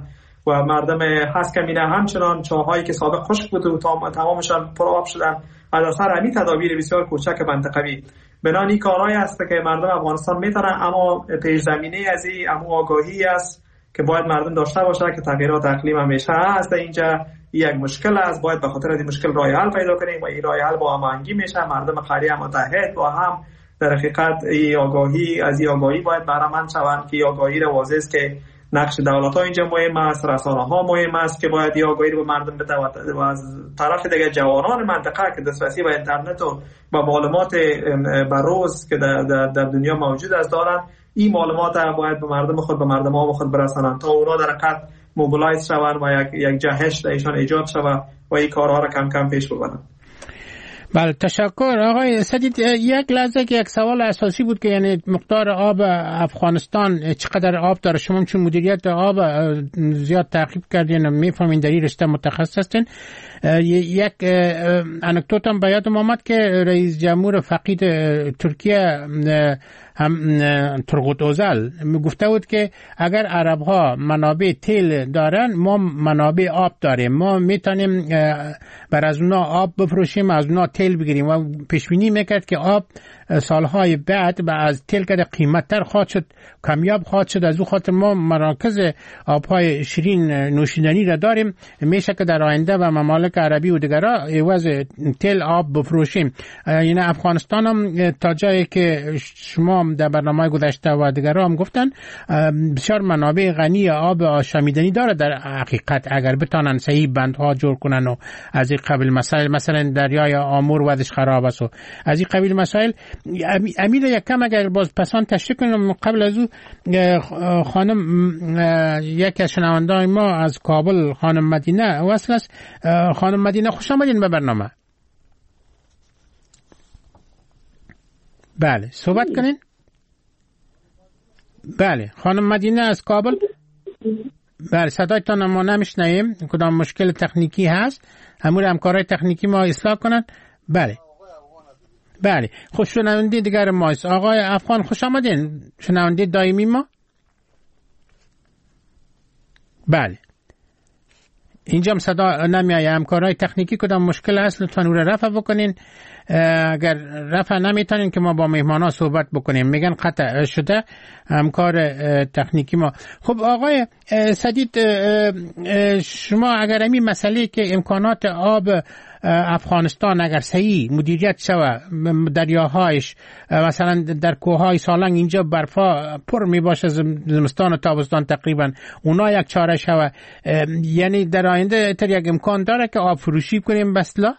و مردم هست کمینه همچنان چاهایی که سابق خشک بود و تمامشان پر آب شدن از اثر همین تدابیر بسیار کوچک منطقوی. بنابراین این کارهایی است که مردم افغانستان میتونن، اما پیش زمینه از این اما آگاهی است که باید مردم داشته باشه که تغییرات اقلیم همیشه هست. اینجا یک مشکل است، باید به خاطر این مشکل راه حل پیدا کنیم و این راه حل با هماهنگی میشه. مردم قریه متحد و هم در حقیقت این آگاهی از این آگاهی باید بهره‌مند شوند که آگاهی رو واضح است که نقش دولت‌ها اینجا مهم است، رسانه‌ها مهم است که باید این آگاهی رو به مردم بده و از طرف دیگه جوانان منطقه که دسترسی به اینترنت و با معلومات بروز که در, در, در دنیا موجود است دارن، این معلومات باید به مردم خود به مردم ها خود برسانند تا اونا در حقیقت موبیلایز شوند و یک یک جهش درشان ایجاد شود و این کارها را کم کم پیش ببرند. بله تشکر آقای سدید. یک لحظه که یک سوال اساسی بود که یعنی مقدار آب افغانستان چقدر آب داره، شما چون مدیریت آب زیاد تعقیب کردین میفهمین در این رشته متخصص هستین. یک انکدوت هم به یادم آمد که رئیس جمهور فقید ترکیه هم ترغوت اوزل گفته بود که اگر عرب ها منابع تیل دارن ما منابع آب داریم، ما میتونیم بر از اونا آب بفروشیم، از اونا تیل بگیریم و پیش بینی میکرد که آب سالهای بعد و از تیل که قیمتتر خواهد شد، کمیاب خواهد شد. از او خاطر ما مراکز آبهای شیرین نوشیدنی را داریم، میشه که در آینده و ممالک عربی و دیگرها عوض تیل آب بفروشیم. یعنی افغانستان هم تا جایی که شما در برنامه گذشته و دیگرها هم گفتن بسیار منابع غنی آب آشامیدنی داره در حقیقت، اگر بتانن صحیح بندها جور کنن و از این قبیل مسائل، مثلا دریای آمور وضعش خراب است و از این قبیل مسائل. امیر یکم اگر باز پسان تشریح کنم، قبل از او خانم یک از شنونده‌های ما از کابل خانم مدینه وصل است. خانم مدینه خوش آمدین به برنامه. بله صحبت کنین. بله خانم مدینه از کابل. بله صدایتان ما نمیشنویم، کدام مشکل تکنیکی هست، امور همکارای تکنیکی ما اصلاح کنند. بله بله خوش شنونده دیگر ماست. آقای افغان خوش آمدین، شنونده دائمی ما. بله اینجا هم صدا نمیایه، همکارای تکنیکی کدام مشکل هست لطفاً او را رفع بکنین. اگر رفع نمیتونین که ما با مهمانا صحبت بکنیم، میگن قطع شده همکار تکنیکی ما. خب آقای سدید شما اگر همین مسئله که امکانات آب افغانستان اگر صحیح مدیریت شود، دریاهایش مثلا در کوههای سالنگ اینجا برفا پر می باشه زمستان و تابستان تقریبا، اونا یک چاره شود، یعنی در آینده تر یک امکان داره که آب فروشی کنیم بسلا؟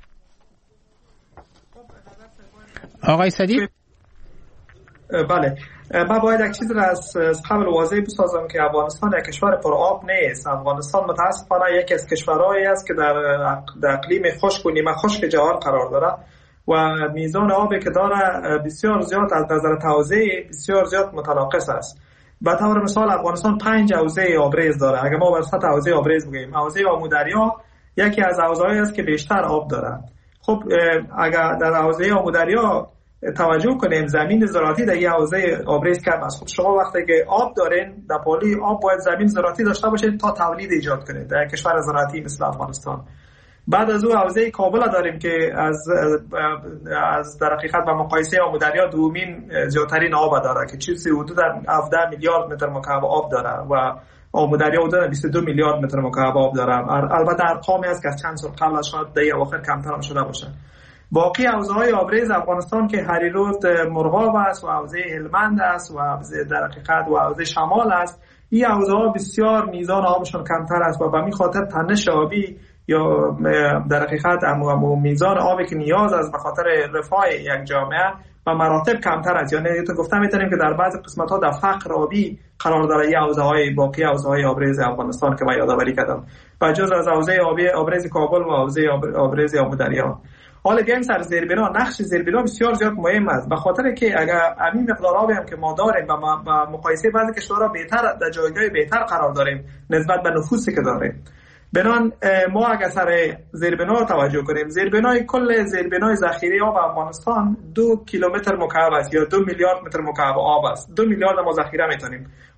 آقای سدید؟ بله من باید یک چیز را از قبل واضح بسازم که افغانستان یک کشور پر آب نیست. افغانستان متاسفانه یکی از کشورهایی است که در در اقلیم خشک و نیمه خشک جهان قرار داره و میزان آبی که داره بسیار زیاد از نظر توزیع بسیار زیاد متناقص است. به طور مثال افغانستان پنج حوزه آبریز داره. اگر ما بر سطح حوزه آبریز بگیم، حوزه آمودریا یکی از حوزه‌هایی است که بیشتر آب داره. خب اگر در حوزه آمودریا توجه کنیم زمین زراعتی در این حوزه آبریز کم است. خب شما وقتی که آب دارین در پالی آب باید زمین زراعتی داشته باشید تا تولید ایجاد کنید در کشور زراعتی مثل افغانستان. بعد از او حوزه کابل داریم که از از در حقیقت با مقایسه آمودریا دومین زیادترین آب داره که چیزی حدود هفده میلیارد متر مکعب آب داره و آمودریا حدود بیست و دو میلیارد متر مکعب آب داره. البته ارقامی است که از چند سال قبل شاید در اواخر کمتر هم شده باشه. باقی حوزه‌های آبریز افغانستان که هریرود مرغاب است و حوزه هلمند است و حوزه در حقیقت و حوزه شمال است، این حوزه‌ها بسیار میزان آبشون کمتر است و به همین خاطر تنش آبی یا در حقیقت امو میزان آبی که نیاز است به خاطر رفاه یک جامعه و مراتب کمتر است. یعنی تو گفتم میتونیم که در بعضی قسمت‌ها در فقر آبی قرار داره این حوزه‌های باقی حوزه‌های آبریز افغانستان که من یادآوری کردم، بجز از حوزه آبی آبریز کابل و حوزه آبریز آمودریا. حالا گیم سر زیربنا، نقش زیربنا بسیار زیاد مهم است به خاطر که اگر همین مقدار آبی هم که ما داریم و با مقایسه بعضی کشورها بهتر در جایگاه بهتر قرار داریم نسبت به نفوسی که داریم، بنان ما اگر سر زیربنا توجه کنیم، زیربنای کل زیربنای ذخیره آب افغانستان دو کیلومتر مکعب است یا دو میلیارد متر مکعب آب است. دو میلیارد ما ذخیره میتونیم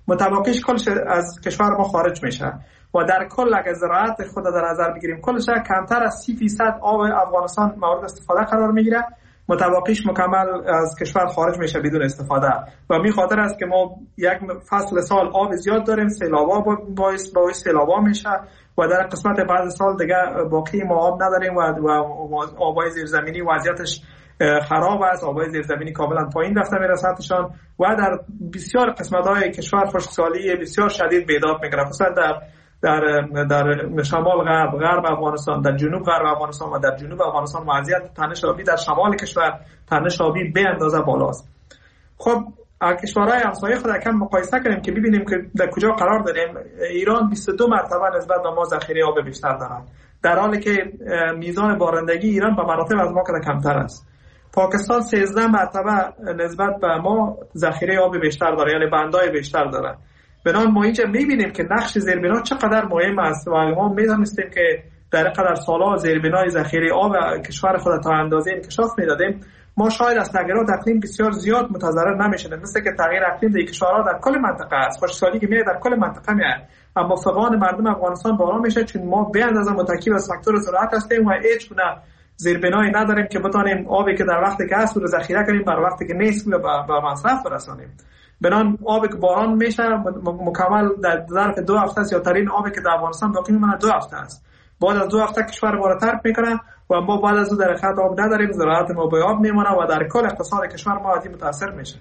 متوقعش کلش از کشور ما خارج میشه و در کل اگر زراعت خود در نظر بگیریم کلش کمتر از سی فیصد آب افغانستان مورد استفاده قرار میگیره، متوقعش مکمل از کشور خارج میشه بدون استفاده و می خاطر است که ما یک فصل سال آب زیاد داریم، سیلابا باعث باعث سیلابا میشه و در قسمت بعد سال دیگه باقی ما آب نداریم و آبای زیرزمینی وضعیتش خراب است، آبای زیرزمینی کاملا پایین رفته میره سطحشان و در بسیار قسمت‌های کشور خشکسالی بسیار شدید بیداد میگیره، خصوصا در در در شمال غرب غرب افغانستان، در جنوب غرب افغانستان و در جنوب افغانستان وضعیت تنش آبی در شمال کشور تنش آبی به اندازه بالاست. خب کشورهای همسایه خود کم مقایسه کنیم که ببینیم که در کجا قرار داریم. ایران بیست و دو مرتبه نسبت به ما ذخیره آب بیشتر دارد، در حالی که میزان بارندگی ایران به مراتب از ما کمتر است. پاکستان سیزده مرتبه نسبت به ما ذخیره آب بیشتر داره، یعنی بندای بیشتر داره. بنابراین ما اینجا می‌بینیم که نقش زیربنا چقدر مهم است و ما می‌دانستیم که در قدر سال‌ها زیربنای ذخیره آب کشور خود تا اندازه انکشاف می‌دادیم، ما شاید از تغییرات اقلیم بسیار زیاد متضرر نمی‌شدیم، مثل که تغییر اقلیم در کشورها در کل منطقه است، خشکسالی که میاد در کل منطقه میاد، اما فقدان مردم افغانستان بارا میشه چون ما به اندازه متکی به سکتور زراعت هستیم و هیچ گونه زیربنایی نداریم که بتونیم آبی که در وقتی که هست رو ذخیره کنیم بر وقتی که نیست به مصرف برسانیم. بنان آبی که باران میشه مکمل در ظرف دو هفته است، یا ترین آبی که در افغانستان باقی میمونه دو هفته است. بعد از دو هفته کشور ما رو ترک میکنه و ما بعد از دو در خط آب نداریم، زراعت ما به آب میمونه و در کل اقتصاد کشور ما عادی متاثر میشه.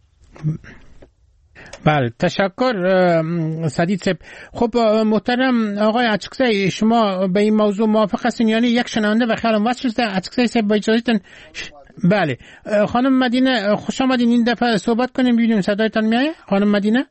بله تشکر سدید صاحب. خب محترم آقای اچکزی، شما به این موضوع موافق هستین؟ یعنی یک شنونده و خیالم واسه شده اچکزی صاحب با اجازهتون. بله خانم مدینه خوش آمدین، این دفعه صحبت کنیم ببینیم صدایتان میاد. خانم مدینه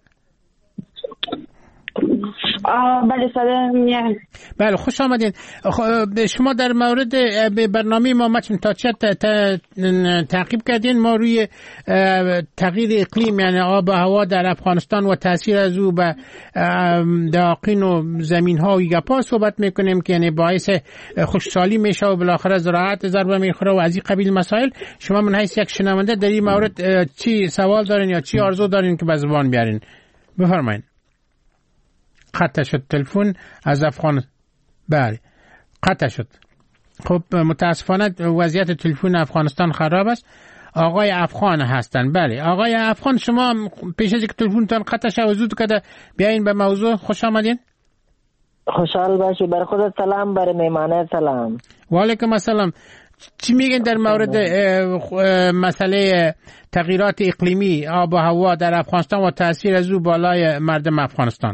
بله صدا میاد. بله خوش آمدین. شما در مورد برنامه ما متن تا چه تعقیب کردین؟ ما روی تغییر اقلیم یعنی آب و هوا در افغانستان و تاثیر از او به داقین و زمین ها و گپا صحبت میکنیم که یعنی باعث خشکسالی میشه و بالاخره زراعت ضربه میخوره و از این قبیل مسائل. شما من حیث یک شنونده در این مورد چی سوال دارین یا چی آرزو دارین که به زبان بیارین؟ بفرمایید. قطع شد تلفن از افغان. بله قطع شد. خب متاسفانه وضعیت تلفن افغانستان خراب است. آقای افغان هستن. بله آقای افغان، شما پیش از اینکه تلفنتان قطع شد زود کده بیاین به موضوع. خوش آمدین. خوشحال باشی. بر خودت سلام، بر میمانه سلام. و علیکم السلام. چی میگن در مورد مسئله تغییرات اقلیمی آب و هوا در افغانستان و تاثیر از او بالای مردم افغانستان؟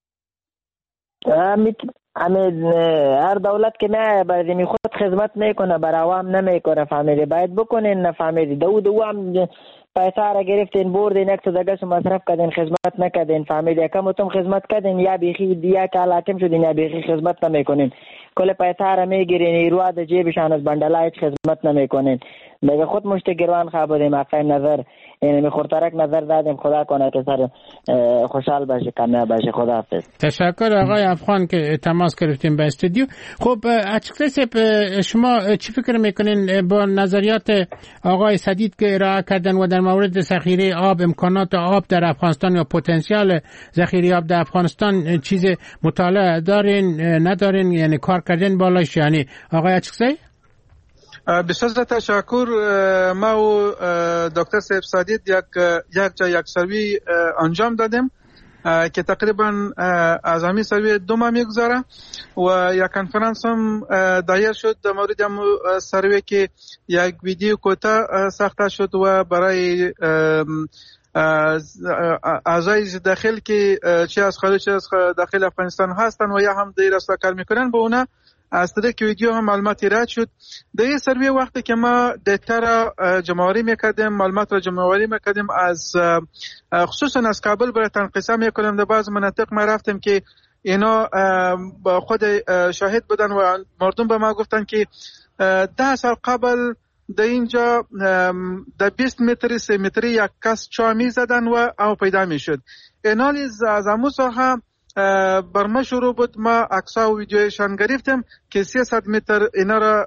امید هر دولت که نه برای خود خدمت میکنه بر عوام نمیکنه، فهمیدی؟ باید بکنین، نفهمیدی؟ دو دو هم پیسه را گرفتین بردین یک تا دگه مصرف کردین، خدمت نکردین، فهمیدی؟ کمتون خدمت کردین یا بیخی دیا که حاکم شدین یا بیخی خدمت نمیکنین، کل پیسه را میگیرین ایروا در جیبشان از بندلا هیچ خدمت نمیکنین. دیگه خود مشت گروان خواه بودیم اقای نظر یعنی میخورترک نظر دادیم. خدا کنه که سر خوشحال باشه، کامیاب باشه. خدا حافظ. تشکر آقای افغان که تماس گرفتیم به استودیو. خب اچکزی صاحب، شما چی فکر میکنین با نظریات آقای سدید که ارائه کردن و در مورد ذخیره آب، امکانات آب در افغانستان یا پتانسیل ذخیره آب در افغانستان چیز مطالعه دارین ندارین، یعنی کار کردن بالاش؟ یعنی آقای اچکزی بسیار تشکر. ما و دکتر صاحب سدید یک یک جا یک سروی انجام دادیم که تقریبا از همین سروی دو ماه میگذره و یک کنفرانس هم دایر شد در مورد هم سروی که یک ویدیو کوتاه ساخته شد و برای اعضای داخل که چه از خارج چه از داخل افغانستان هستن و یا هم در راستا کار میکنن با اونا از طریق ویدیو هم معلوماتی رد شد. در این سروی وقتی که ما دیتا را جمع‌آوری میکردیم، معلومات را جمع‌آوری میکردیم از خصوصا از کابل برای تنقیص میکنیم، در بعض مناطق ما رفتیم که اینا با خود شاهد بودن و مردم به ما گفتن که ده سال قبل در اینجا در بیست متری سه متری یک کس چا میزدن و او پیدا میشد. اینالی از امو ساحه برما شروع بود ما عکس‌ها و ویدیویشان گرفتیم که سیصد متر اینا را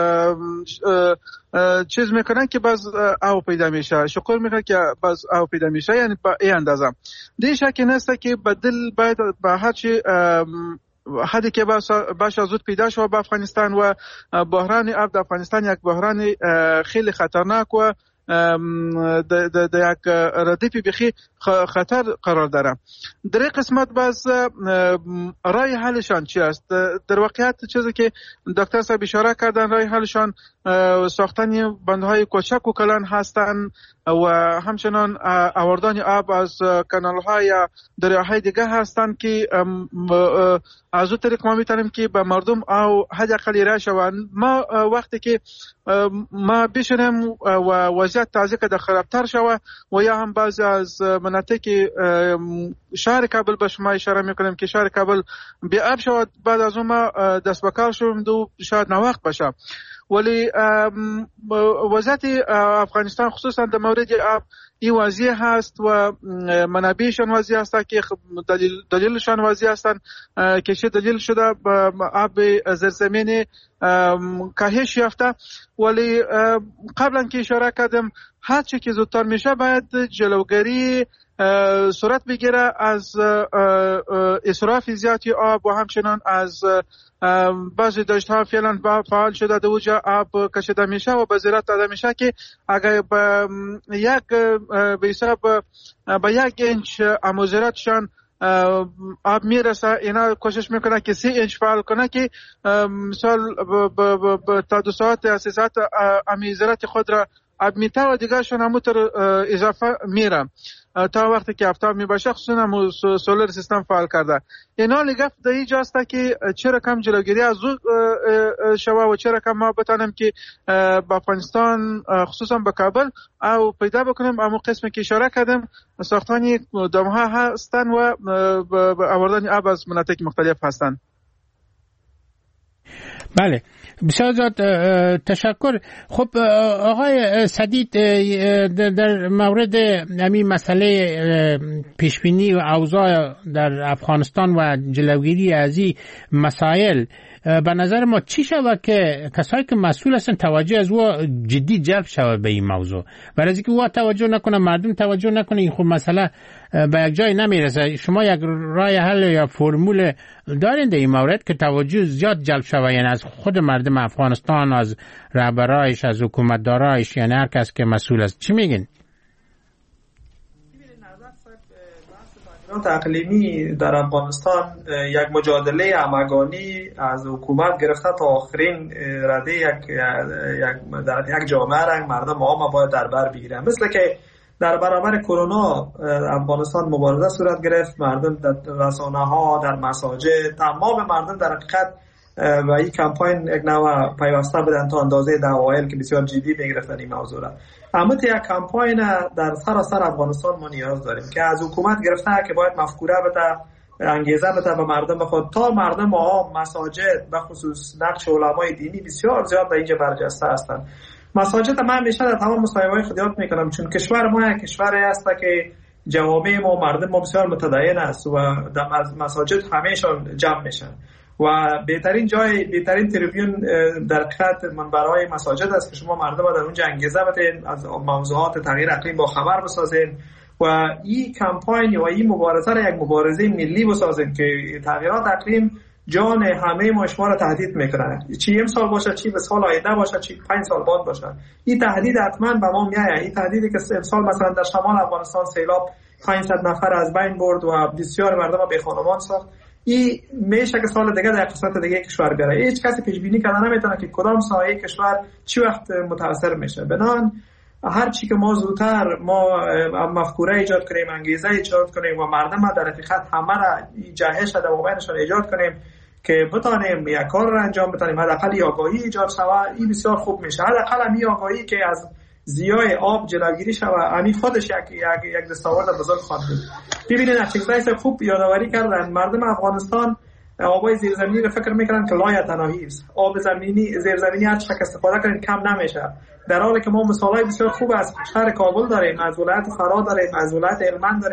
چیز میکنن که باز آب پیدا میشه، شکر میکنن که باز آب پیدا میشه، یعنی با این اندازه دیگه شکی نیست که بدل باید با هر چی حدی که باشه زود پیدا شد با افغانستان و بحران آب در افغانستان یک بحران خیلی خطرناک و در یک ردیفی بخی خطر قرار داره. در این قسمت باز رای حلشان چی است؟ در واقعیت چیزی که دکتر صاحب اشاره کردن رای حلشان ساختن بندهای کوچک و کلان هستند و همچنان آوردن آب از کانال‌های یا دریاهای دیگه هستند که از اون طریق ما میتونیم که به مردم او حداقل راه شوند. ما وقتی که ما بشنیم و وضعیت تازه که خرابتر شوه و یا هم بعضی از مناطق شهر کابل به شما اشاره میکنیم که شهر کابل بی آب شود، بعد از اون ما دست به کار شویم دو شاید نوقت باشه. ولی وضعیت افغانستان خصوصا در مورد آب این وضعیت هست و منابعشان وضعیت هست که دلیل دلیلشان وضعیت هستند که چه دلیل شده آب زیرزمینی کاهش یافته. ولی قبلا که اشاره کردم هر چی که زودتر میشه باید جلوگیری صورت بگیره از اسراف زیادی آب و همچنان از بعضی دشت‌ها فعلا فعال شده در اوجا آب کشیده میشه و به زیرت داده میشه که اگر به یک به حساب به یک اینچ اموزیراتشان آب میرسه اینا کوشش میکنه که سی اینچ فعال کنه که مثال تا دو ساعت یا سه ساعت اموزیرات خود را آب میته و دیگه شون همونطور اضافه میره تا وقتی که آفتاب میباشه، خصوصا هم سولر سیستم فعال کرده. اینا لگفت در اینجا است که چه رقم جلوگیری از او شوه و چه رقم ما بتانیم که با افغانستان خصوصا به کابل او پیدا بکنیم. اما قسمی که اشاره کردیم ساختانی دامها هستن و آوردن آب از مناطق مختلف هستن. بله، بسیار زیاد تشکر. خب آقای سدید، در مورد همین مسئله پیشبینی و اوضاع در افغانستان و جلوگیری از این مسائل به نظر ما چی شود که کسایی که مسئول هستن توجه از او جدی جلب شود به این موضوع؟ برای اینکه او توجه نکنه، مردم توجه نکنه، این خب مسئله به یک جای نمیرسه. شما یک راه حل یا فرمول دارین در این مورد که توجه زیاد جلب شود، یعنی از خود مردم افغانستان، از رهبرایش، از حکومتدارایش، یعنی هر کس که مسئول است؟ چی میگین؟ اقلیمی در افغانستان یک مجادله همگانی از حکومت گرفته تا آخرین رده یک یک در یک جامعه رنگ مردم ما باید در بر بگیرن. مثل که در برابر کرونا افغانستان مبارزه صورت گرفت، مردم در رسانه‌ها، در مساجد، تمام مردم در حقیقت و این کمپاین یک نوع پیوسته بودن تا اندازه دعوایل که بسیار جدی میگرفتن این موضوع را. اما یک کمپاین در سراسر افغانستان ما نیاز داریم که از حکومت گرفته که باید مفکوره بده، انگیزه بده به مردم بخواد تا مردم ما مساجد به خصوص نقش علمای دینی بسیار زیاد در اینجا برجسته هستند. مساجد من همیشه در تمام مصاحبه‌های خود یاد میکنم، چون کشور ما یک کشوری است که جوامع ما مردم ما بسیار متدین است و در مساجد همهشان جمع میشن و بهترین جای بهترین تریبیون در حقیقت منبرهای مساجد است که شما مردم در اونجا انگیزه بدین، از موضوعات تغییر اقلیم با خبر بسازین و این کمپاین و این مبارزه را یک مبارزه ملی بسازین که تغییرات اقلیم جان همه ما شما را تهدید میکنه، چی امسال باشه، چی به سال آینده باشه، چی پنج سال بعد باشه. این تهدید حتما به ما میاد. این تهدیدی که امسال مثلا در شمال افغانستان سیلاب پانصد نفر از بین برد و بسیار مردم به خانمان ساخت، این میشه که سال دیگه در قسمت دیگه کشور بیاره. هیچ کسی پیش بینی کردن نمیتونه که کدام سایه کشور چی وقت متاثر میشه. بنان هر چی که ما زودتر ما مفکوره ایجاد کنیم، انگیزه ایجاد کنیم و مردم در حقیقت همه را جهش در موبایلشون ایجاد کنیم که بتانیم یک کار را انجام بدیم، حداقل آگاهی ایجاد شود، این بسیار خوب میشه. حداقل همین آگاهی که از زیای آب جلوگیری شود، همین خودش یک یک یک دستاورد بزرگ خواهد بود. ببینید از چیزای خوب یادآوری کردن مردم افغانستان آبای زیرزمینی رو فکر میکنن که لایتناهی است. آب زمینی زیرزمینی هر چقدر استفاده کنید کم نمیشه، در حالی که ما مثالای بسیار خوب از شهر کابل داریم، از ولایت فرا داریم، از ولایت هلمند داریم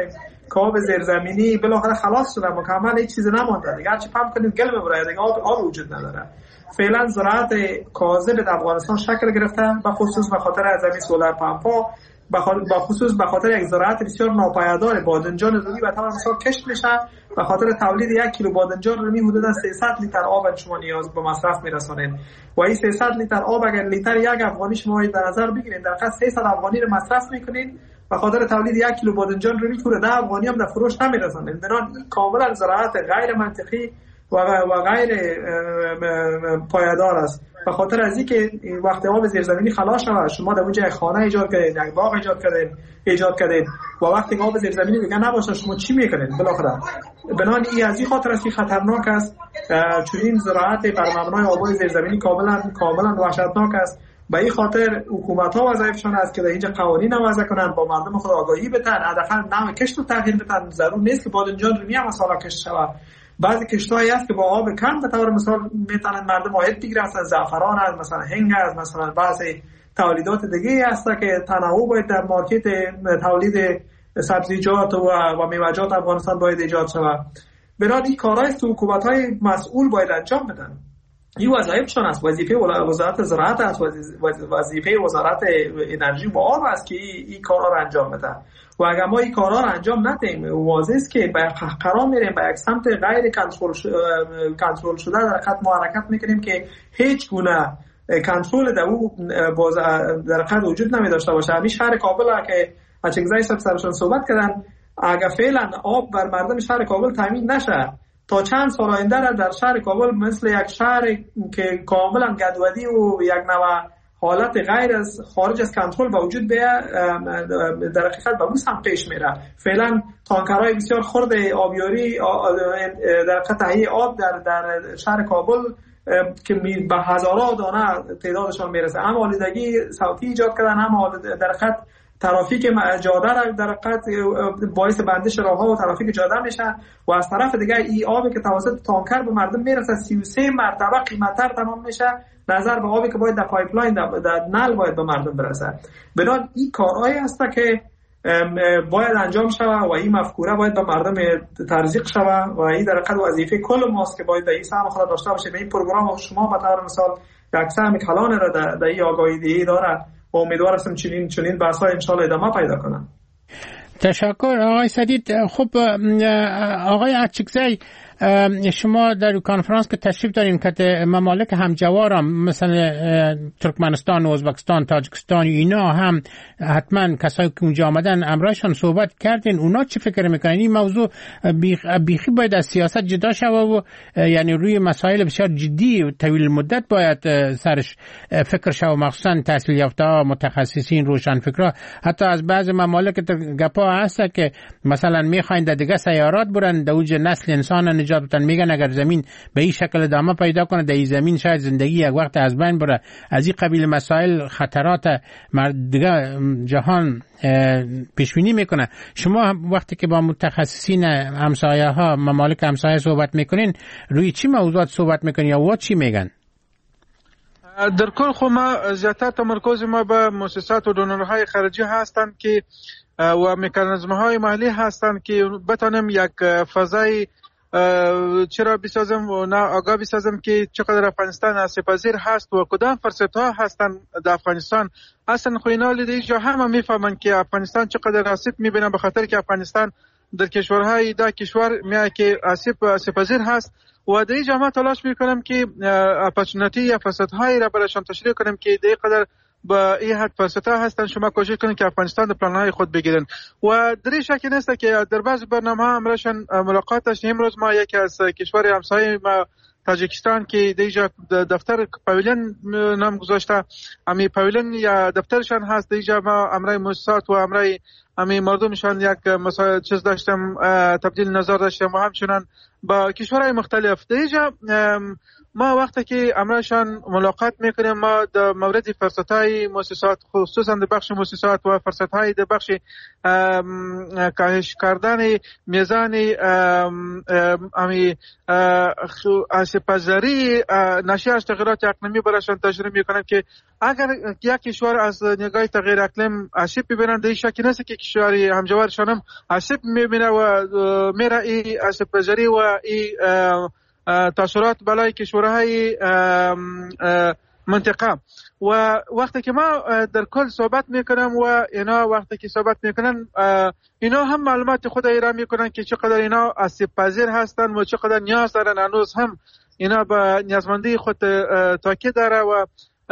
که آب زیرزمینی بالاخره خلاص شده، مکمل هیچ چیزی نمونده دیگه، هرچی پمپ کنید گل میبره دیگه، آب آب وجود نداره. فعلا زراعت کاذب در افغانستان شکل گرفته، به خصوص به خاطر از همین سولار پمپ ها، به خصوص به خاطر یک زراعت بسیار ناپایدار. بادنجان رومی به طور مثال کشت میشه، به خاطر تولید یک کیلو بادنجان رومی حدود سیصد لیتر آب شما نیاز به مصرف میرسانید و این سیصد لیتر آب اگر لیتر یک افغانی شما در نظر بگیرید، در حقیقت سیصد افغانی رو مصرف میکنید، به خاطر تولید یک کیلو بادنجان رومی که ده افغانی هم در فروش نمیرسانید. بنابراین این کاملا زراعت غیر منطقی و و غیر پایدار است. به خاطر از اینکه وقتی آب زیرزمینی خلاص شود، شما در اونجا خانه ایجاد کردید، یک باغ ایجاد کردید ایجاد کردید و وقتی آب زیرزمینی دیگه نباشه شما چی میکنید بالاخره؟ بنابراین این از این خاطر است که خطرناک است. چون این زراعت بر مبنای آبای زیرزمینی کاملا کاملا وحشتناک است. به این خاطر حکومت ها وظیفشان است که در اینجا قوانین وضع کنند، با مردم خود آگاهی بدن، حداقل نوع کشت رو تغییر بدن. ضرور نیست که بادنجان رومی هم مثلا کشت شود. بعضی کشت‌هایی هست که با آب کم به طور مثال میتونن مردم عاید بگیرن، مثلا زعفران است، مثلا هنگ است، مثلا بعضی تولیدات دیگه هست که تنوع باید در مارکت تولید سبزیجات و و میوه‌جات افغانستان باید ایجاد شود. بنابراین این کارهای است که حکومت‌های مسئول باید انجام بدن. این وظایفشون است. وظیفه وزارت زراعت است، وظیفه وزارت انرژی و آب است که این کارا رو انجام بده. و اگر ما این کارا رو انجام ندیم، واضح است که به قرار میریم به یک سمت غیر کنترل کنترل شده در حقیقت ما حرکت میکنیم که هیچ گونه کنترل در او باز در حقیقت وجود نمی داشته باشه. همین شهر کابل که اچگزای سب سرشون صحبت کردن، اگر فعلا آب بر مردم شهر کابل تامین نشه، تا چند سال آینده در شهر کابل مثل یک شهر که کاملا گدودی و یک نوع حالت غیر از خارج از کنترل با وجود بیاد، در حقیقت به اون سمت پیش میره. فعلا تانکرهای بسیار خرد آبیاری در حقیقت تهیه آب در در شهر کابل که به هزاران دانه تعدادشان میرسه، هم آلودگی صوتی ایجاد کردن، هم در حقیقت ترافیک جاده را در حقیقت باعث بندش راهها و ترافیک جاده میشه. و از طرف دیگه این آبی که توسط تانکر به مردم میرسه سی و سه مرتبه قیمت‌تر تمام میشه نظر به آبی که باید در پایپلاین در, در نل باید به مردم برسه. بنابراین این کارهایی هست که باید انجام شود و این مفکوره باید به مردم تزریق شود و این در حقیقت وظیفه کل ماست که باید در این سهم خود داشته باشه. به این پروگرام شما به طور مثال یک سهم کلان را در, در این آگاهی دهی داره و امیدوار هستم چنین چنین بحث‌ها ان شاء الله ادامه پیدا کنن. تشکر آقای سدید. خب آقای اچکزی، شما در کنفرانس که تشریف دارین که ممالک همجوار هم مثل ترکمنستان، ازبکستان، تاجیکستان اینا هم حتما کسایی که اونجا آمدن امرایشان صحبت کردین، اونا چی فکر میکنن؟ این موضوع بیخی باید از سیاست جدا شود و یعنی روی مسائل بسیار جدی و طویل مدت باید سرش فکر شود، مخصوصا تحصیل یافته ها، متخصصین، روشنفکرها. حتی از بعض ممالک گپا هست که مثلا میخواین در دیگه سیارات برن، در اوج نسل انسان نجات بدن. میگن اگر زمین به این شکل ادامه پیدا کنه، در این زمین شاید زندگی یک وقت از بین بره. از این قبیل مسائل خطرات دیگه جهان پیش بینی میکنه. شما وقتی که با متخصصین همسایه ها، ممالک همسایه صحبت میکنین، روی چی موضوعات صحبت میکنین یا وا چی میگن؟ در کل خو ما زیاتر تمرکز ما به مؤسسات و دونورهای خارجی هستند که و مکانیزم‌های محلی هستند که بتانیم یک فضای چرا بسازم و نه آگاه بسازم که چقدر افغانستان آسیب‌پذیر هست و کدام فرصت‌ها هستند در افغانستان. اصلا خو اینا لیدیجا همه میفهمن که افغانستان چقدر آسیب میبینه، به خاطر که افغانستان در کشورهای دا کشور میاد که آسیب آسیب‌پذیر هست و در اینجا ما تلاش میکنم که اپورتونتی یا فرصت‌هایی را برایشان تشریح کنم که در قدر با این حد فرصت‌ها هستن. شما کوشش کنید که افغانستان در پلان‌های خود بگیرن و در این شک نیست که در بعض برنامه‌ها امروزشان ملاقات داشتیم. امروز ما یکی از کشور همسایه ما تاجیکستان که دیجا دفتر پاویلین نام گذاشته، امی پاویلین یا دفترشان هست دیجا. ما امرای مؤسسات و امرای امی مردمشان یک مثلا چیز داشتم، تبدیل نظر داشتم و همچنان با کشورهای مختلف دیجا. ما وقتی که امرایشان ملاقات میکنیم، ما در مورد فرصت‌های مؤسسات، خصوصا در بخش مؤسسات و فرصت‌های در بخش کاهش کردن میزان امی آسیب‌پذیری ناشی از تغییرات اقلیمی برایشان تشریح میکنیم که اگر یک کشور از نگاه تغییر اقلیم آسیب ببینند، این شکی نیست که کشور همجوارشانم آسیب میبینه و میره این آسیب پذیری و این تاثیرات بالای کشورهای منطقه. و وقتی که ما در کل صحبت میکنم و اینا وقتی که صحبت میکنن اینا هم معلومات خود ایران میکنن که چقدر اینا آسیب پذیر هستن و چقدر نیاز دارن. هنوز هم اینا به نیازمندی خود تاکید داره و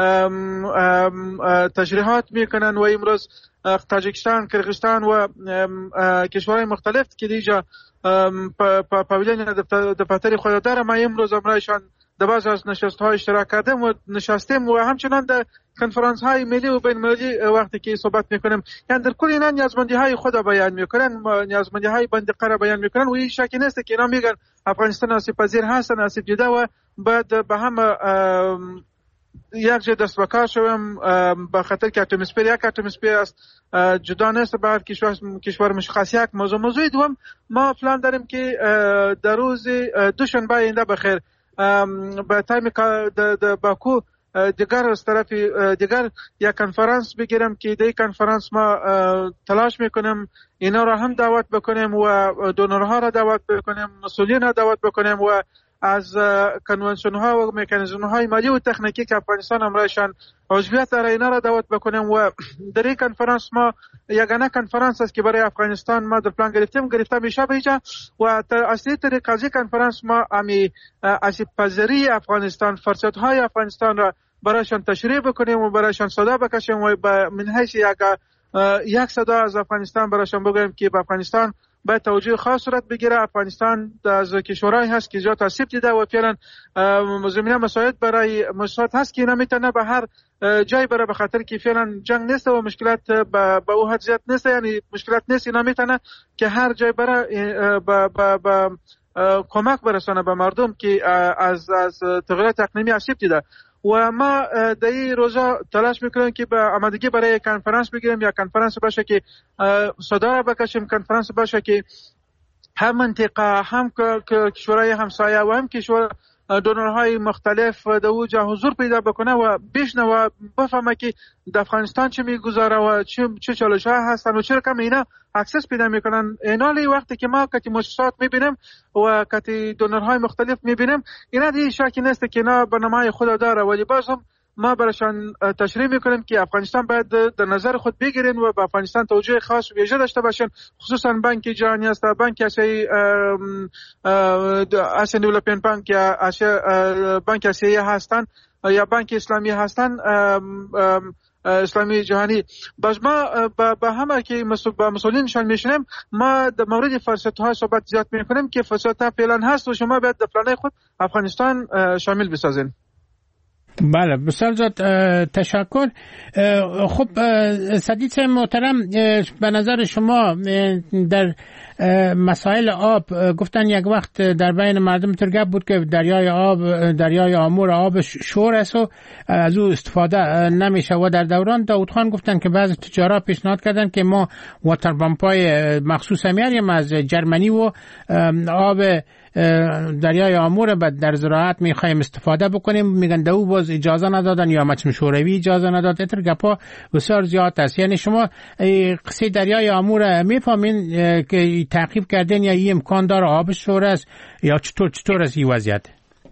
تشریحات میکنن و امروز تاجیکستان، کرغیزستان و کشورهای مختلف که دیجا پاویلین دفتری خود داره، ما امروز امرایشان در بعض از نشست های اشتراک کردیم و نشستیم و همچنان در کنفرانس های ملی و بین المللی وقتی که صحبت میکنیم، یعنی در کل اینا نیازمندی های خود بیان میکنن، نیازمندی های منطقه را بیان میکنن و این شکی نیست که اینا میگن افغانستان آسیب پذیر هستن، آسیب دیده و بعد به هم یک جای دست بکار شویم به خاطر که اتمسفر یک اتمسفر است، جدا نیست به کشور کشور مشخص. یک موضوع موضوع دوم ما پلان داریم که در روز دوشنبه آینده بخیر به تایم د باکو دیگر از طرف دیگر یک کنفرانس بگیرم که در این کنفرانس ما تلاش میکنیم اینا را هم دعوت بکنیم و دونرها را دعوت بکنیم، مسئولین را دعوت بکنیم و از کنونسیون ها و مکانیزم های مالی و تکنیکی که افغانستان امرایشان عضویت داره اینا را دعوت بکنیم. و در این کنفرانس ما یگانه کنفرانس است که برای افغانستان ما در پلان گرفتیم گرفته میشه بیجا و اصلی طریق از این کنفرانس ما امی آسیب پذیری افغانستان، فرصت های افغانستان را برایشان تشریح بکنیم و برایشان صدا بکشیم و من حیث یک یک صدا از افغانستان برایشان بگویم که به افغانستان باید توجه خاص صورت بگیره. افغانستان از کشورهایی هست که جات آسیب دیده و فعلا زمینه مساعد برای مساعد هست که اینا میتونه به هر جای بره به خاطر که فعلا جنگ نیست و مشکلات به او حد زیاد نیست، یعنی مشکلات نیست، اینا میتونه که هر جای بره به کمک برسانه به مردم که از از تغییرات اقلیمی آسیب دیده. و ما در این روزا تلاش میکنیم که به آمادگی برای کنفرانس بگیریم یا کنفرانس باشه که صدا را بکشیم، کنفرانس باشه که هم منطقه هم کشورهای همسایه و هم کشور دونرهای مختلف در اوجا حضور پیدا بکنه و بشنه و بفهمه که در افغانستان چه میگذاره و چه چه چالش‌ها هستن و چرا کم اینا اکسس پیدا میکنن. اینالی وقتی که ما کتی مؤسسات میبینیم و کتی دونرهای مختلف میبینیم، اینا دیگه شکی نیست که اینا برنامه‌های خود داره، ولی باز هم ما براشان تشریح میکنیم که افغانستان باید در نظر خود بگیرین و به افغانستان توجه خاص ویژه داشته باشین، خصوصا بانک جهانی است، بانک آسیایی، آسیان دیولپمنت بانک یا آسیا بانک آسیایی هستن یا بانک اسلامی هستن، اسلامی جهانی. باز ما با همه که با مسئولینشان میشنیم، ما در مورد فرصت ها صحبت زیاد میکنیم که فرصت ها فعلا هست و شما باید در پلان خود افغانستان شامل بسازین. بله بسیار زیاد تشکر. خب سدید محترم، به نظر شما در مسائل آب گفتن یک وقت در بین مردم ترگب بود که دریای آب دریای آمور آب شور است و از او استفاده نمیشه و در دوران داود خان گفتن که بعضی تجارا پیشنهاد کردن که ما واتر پمپای مخصوص میاریم از جرمنی و آب دریای آمور در زراعت میخوایم استفاده بکنیم، میگن دو باز اجازه ندادن یا مجمع شوروی اجازه نداد. اتر گپا بسیار زیاد است. یعنی شما قصه دریای آمور میفهمین که تعقیب کردن یا این امکان داره آب شور است یا چطور چطور است این وضعیت؟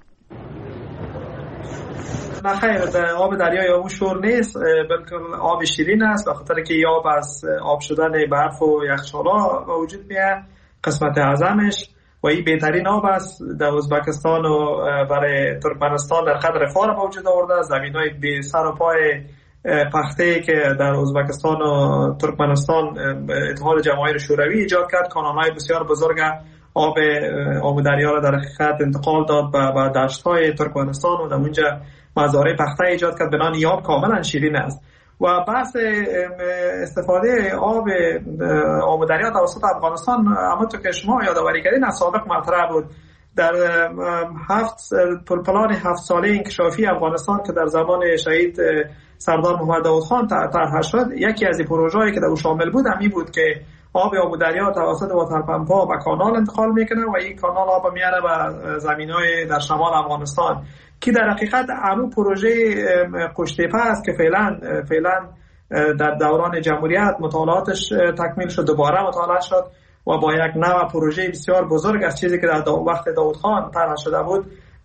نه خیر، آب دریای آمور شور نیست، بلکه آب شیرین است، بخاطر که آب از آب شدن برف و یخچالا به وجود میاد قسمت اعظمش و این بهترین آب است. در ازبکستان و برای ترکمنستان در قدر خار به وجود آورده، زمین‌های بی سر و پای پخته که در ازبکستان و ترکمنستان اتحاد جماهیر شوروی ایجاد کرد، کانال‌های بسیار بزرگ آب آب دریا را در حقیقت انتقال داد به دشت‌های ترکمنستان و در اونجا مزارع پخته ایجاد کرد. بنابراین آب کاملا شیرین است. و بحث استفاده آب آب دریا توسط افغانستان، اما تو که شما یادآوری کردین، از سابق مطرح بود. در هفت پلان هفت ساله انکشافی افغانستان که در زمان شهید سردار محمد داود خان طرح شد، یکی از این پروژه‌ای که در اون شامل بود همین بود که آب آب دریا توسط واتر پمپ‌ها به کانال انتقال میکنه و این کانال آب میاره به زمین‌های در شمال افغانستان، که در حقیقت همون پروژه قشتیپه است که فعلا فعلا در دوران جمهوریت مطالعاتش تکمیل شد، دوباره مطالعه شد و با یک نوع پروژه بسیار بزرگ از چیزی که در وقت داود خان طرح شده بود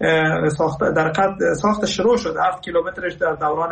ساخت در قد ساخت شروع شد. هفت کیلومترش در دوران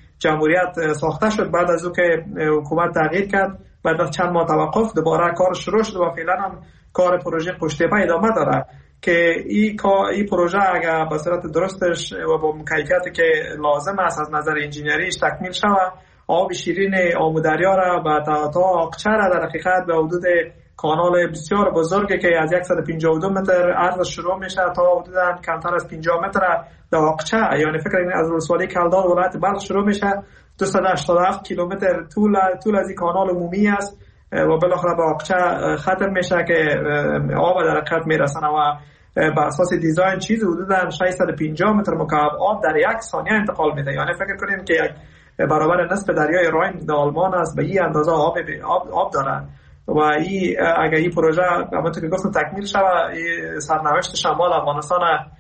جمهوریت ساخته شد. بعد از او که حکومت تغییر کرد، بعد از چند ماه توقف، دوباره کار شروع شد و فعلا هم کار پروژه پشتیپه ادامه داره که این این پروژه اگر به صورت درستش و با کیفیتی که لازم است از نظر انجینیریش تکمیل شود، آب شیرین آمودریا را به تا آقچه را در حقیقت به حدود کانال بسیار بزرگی که از صد و پنجاه و دو متر عرض شروع میشه تا حدوداً کمتر از پنجاه متر در آقچه، یعنی فکر کنید از ولسوالی کلدار ولایت بلخ شروع میشه، دویست و هشتاد و هفت کیلومتر طول طول از این کانال عمومی است و بالاخره به آقچه ختم میشه که آب در حقیقت میرسونه و بر اساس دیزاین چیز حدوداً ششصد و پنجاه متر مکعب آب در یک ثانیه انتقال میده. یعنی فکر کنید که یک برابر نصف دریای راین در آلمان است، به این اندازه آب آب, آب دارن و این اگر این پروژه همونطور که گفتم تکمیل شود، سرنوشت شمال افغانستان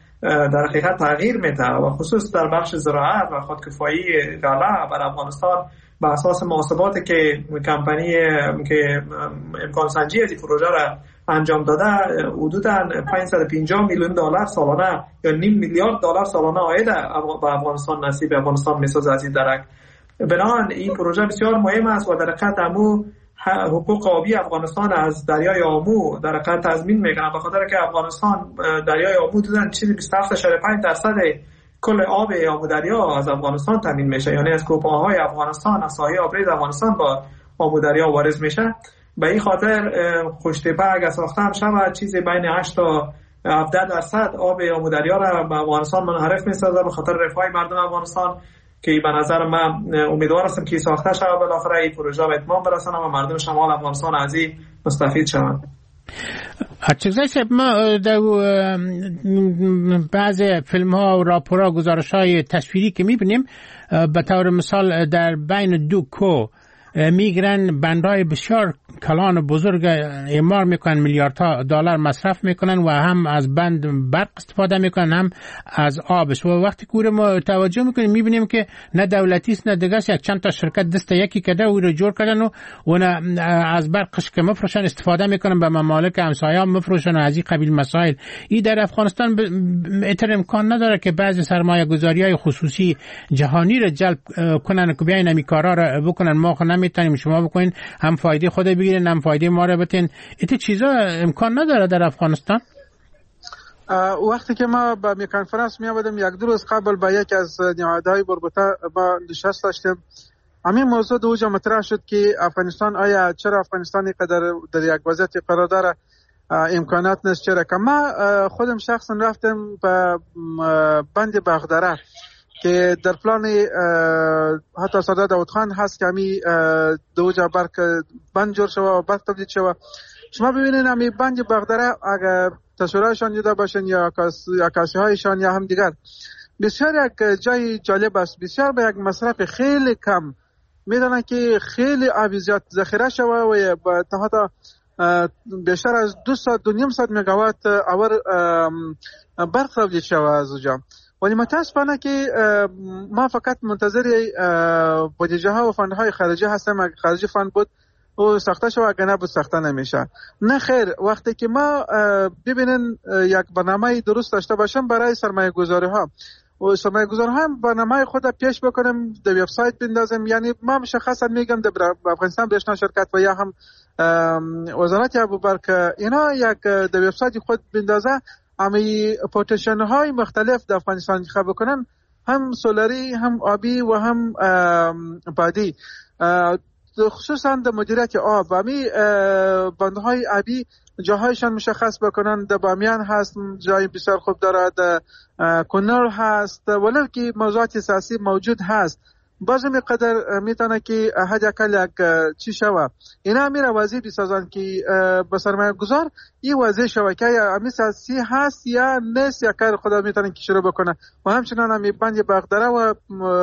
در حقیقت تغییر میده و خصوص در بخش زراعت و خودکفایی غله بر افغانستان به اساس محاسباتی که کمپانی که امکان سنجی از این پروژه را انجام داده حدوداً پانصد و پنجاه میلیون دلار سالانه یا نیم میلیارد دلار سالانه عاید به افغانستان نصیب افغانستان میسازه از این درک. بنابراین این پروژه بسیار مهم است و در حقیقت امو حقوق آبی افغانستان از دریای آمو در حقیقت تضمین میکنه، به خاطر که افغانستان دریای آمو دیدن چیزی بیست و هفت و پنج درصد کل آب آمو دریا از افغانستان تامین میشه، یعنی از کوپه‌های افغانستان از ساحل آبریز افغانستان با آمو دریا وارد میشه. به این خاطر پشتیپه اگه ساخته هم شود چیزی بین هشت تا هفده درصد آب آمو دریا را به افغانستان منحرف میسازه به خاطر رفاه مردم افغانستان که به نظر من امیدوار هستم که ساخته شود بالاخره این پروژه به اتمام برسانه و مردم شمال افغانستان از این مستفید شوند. چیزایی که ما در بعض فیلم ها و راپور ها گزارش های تصویری که میبینیم به طور مثال در بین دو کو میگیرن بندهای بسیار کلان و بزرگ اعمار میکنن، میلیاردها دلار مصرف میکنن و هم از بند برق استفاده میکنن هم از آبش و وقتی که ما توجه میکنیم میبینیم که نه دولتی است نه دیگه است، یک چند تا شرکت دست یکی کده و رو جور کردن و اون از برقش که مفروشن استفاده میکنن به ممالک همسایه مفروشن و از این قبیل مسائل. این در افغانستان اتر امکان نداره که بعضی سرمایه گذاری های خصوصی جهانی رو جلب کنن که بیاین همی کارا رو بکنن، ما خو نمیتونیم شما بکنین هم فایده خود بگیرین هم فایده ما رو بتین. ایت چیزا امکان نداره در افغانستان. وقتی که ما به می کنفرانس می آمدیم یک دو روز قبل با یک از نهادهای مربوطه با نشست داشتیم، همین موضوع دو جا مطرح شد که افغانستان آیا چرا افغانستانی قدر در یک وضعیت قرار داره، امکانات نیست چرا که ما خودم شخصا رفتم به بند باغدره که در پلان حتی سردار داود خان هست که همی دو جا برق بند جور شوه و برق تولید شوه. شما ببینید همی بند باغدره اگر تصویرهایشان دیده باشین یا عکاسی هایشان یا هم دیگر بسیار یک جای جالب است، بسیار به یک مصرف خیلی کم میدونن که خیلی آب زیاد ذخیره شوه و با تا بیشتر از دو ساعت دو نیم ساعت مگاوات اور برق تولید شوه از اونجا. ولی متاسفانه که ما فقط منتظر بودجه ها و فندهای خارجی هستیم، اگه خارجی فند بود او ساخته شو اگه نبود ساخته نمیشه. نه خیر، وقتی که ما ببینن یک برنامه درست داشته باشم برای سرمایه گذاری ها و سرمایه گذار هم برنامه خود پیش بکنم در وبسایت بندازم، یعنی ما مشخصا میگم در افغانستان برشنا شرکت و یا هم وزارت ابوبکر اینا یک در وبسایت خود بندازه امی پوتنشیل های مختلف در افغانستان انتخاب بکنن، هم سولاری هم آبی و هم بادی، خصوصا در مدیریت آب. امی بندهای آبی جاهایشان مشخص بکنن، در بامیان هست جای بسیار خوب داره، در کنر هست، ولو که موضوعات اساسی موجود هست باز میقدر میتونه که حد اکل یک چی شوه اینا میره وضعی بسازن که به سرمایه گذار این وضعی شوه که یا امی ساسی هست یا نیست یا کار خدا میتونه که شروع بکنه. و همچنان همی بند باغدره و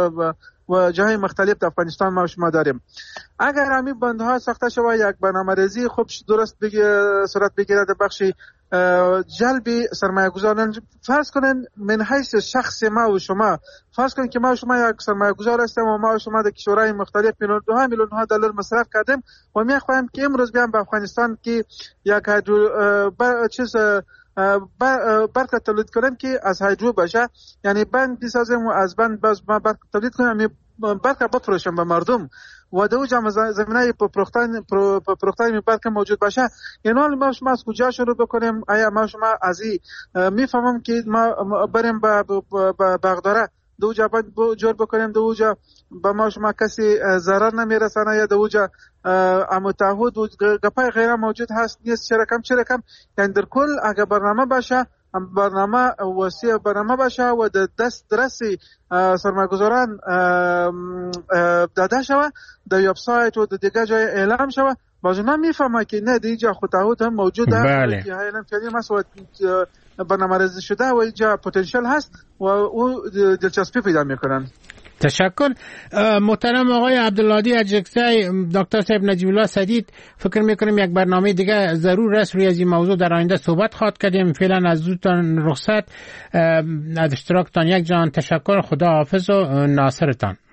و جاهای مختلف در افغانستان ما شما داریم. اگر همی بندها ساخته شوه یک برنامه‌ریزی خوب درست بگی صورت بگیره در بخش جلب سرمایه گذاران. فرض کنین من حیث شخص ما و شما، فرض کنین که ما و شما یک سرمایه گذار هستیم و ما و شما در کشورهای مختلف میلیون دو میلیون ها دلار مصرف کردیم و میخوایم که امروز بیام به افغانستان که یک هیدرو چیز برق تولید کنیم که از هیدرو باشه، یعنی بند بسازیم و از بند باز ما برق تولید کنیم، برق بفروشیم به مردم و دو جمع زمینه پروختن پروختن برق موجود باشه. یعنی ما شما از کجا شروع بکنیم؟ آیا ما شما از این میفهمم که ما بریم به بغداره دو جا جور بکنیم، دو جا به ما شما کسی ضرر نمیرسانه یا دو جا متعهد و گپای غیره موجود هست نیست، چرا کم چرا کم. یعنی در کل اگر برنامه باشه، برنامه وسیع برنامه باشه و د دست درسی سرمایه‌گذاران داده شوه در وبسایت و در دیگه جای اعلام شوه، باز اونا میفهمه که نه دیگه خود تعهد هم موجوده، بله که هایلم فعلی مسئول برنامه ریزی شده و اینجا پتانسیل هست و او دلچسپی پیدا میکنن. تشکر. محترم آقای عبدالهادی اجکزی، دکتر صاحب نجیب الله سدید، فکر میکنیم یک برنامه دیگه ضرور است روی از این موضوع در آینده صحبت خواهد کردیم. فعلا از زودتان رخصت، از اشتراکتان یک جان تشکر، خدا حافظ و ناصرتان.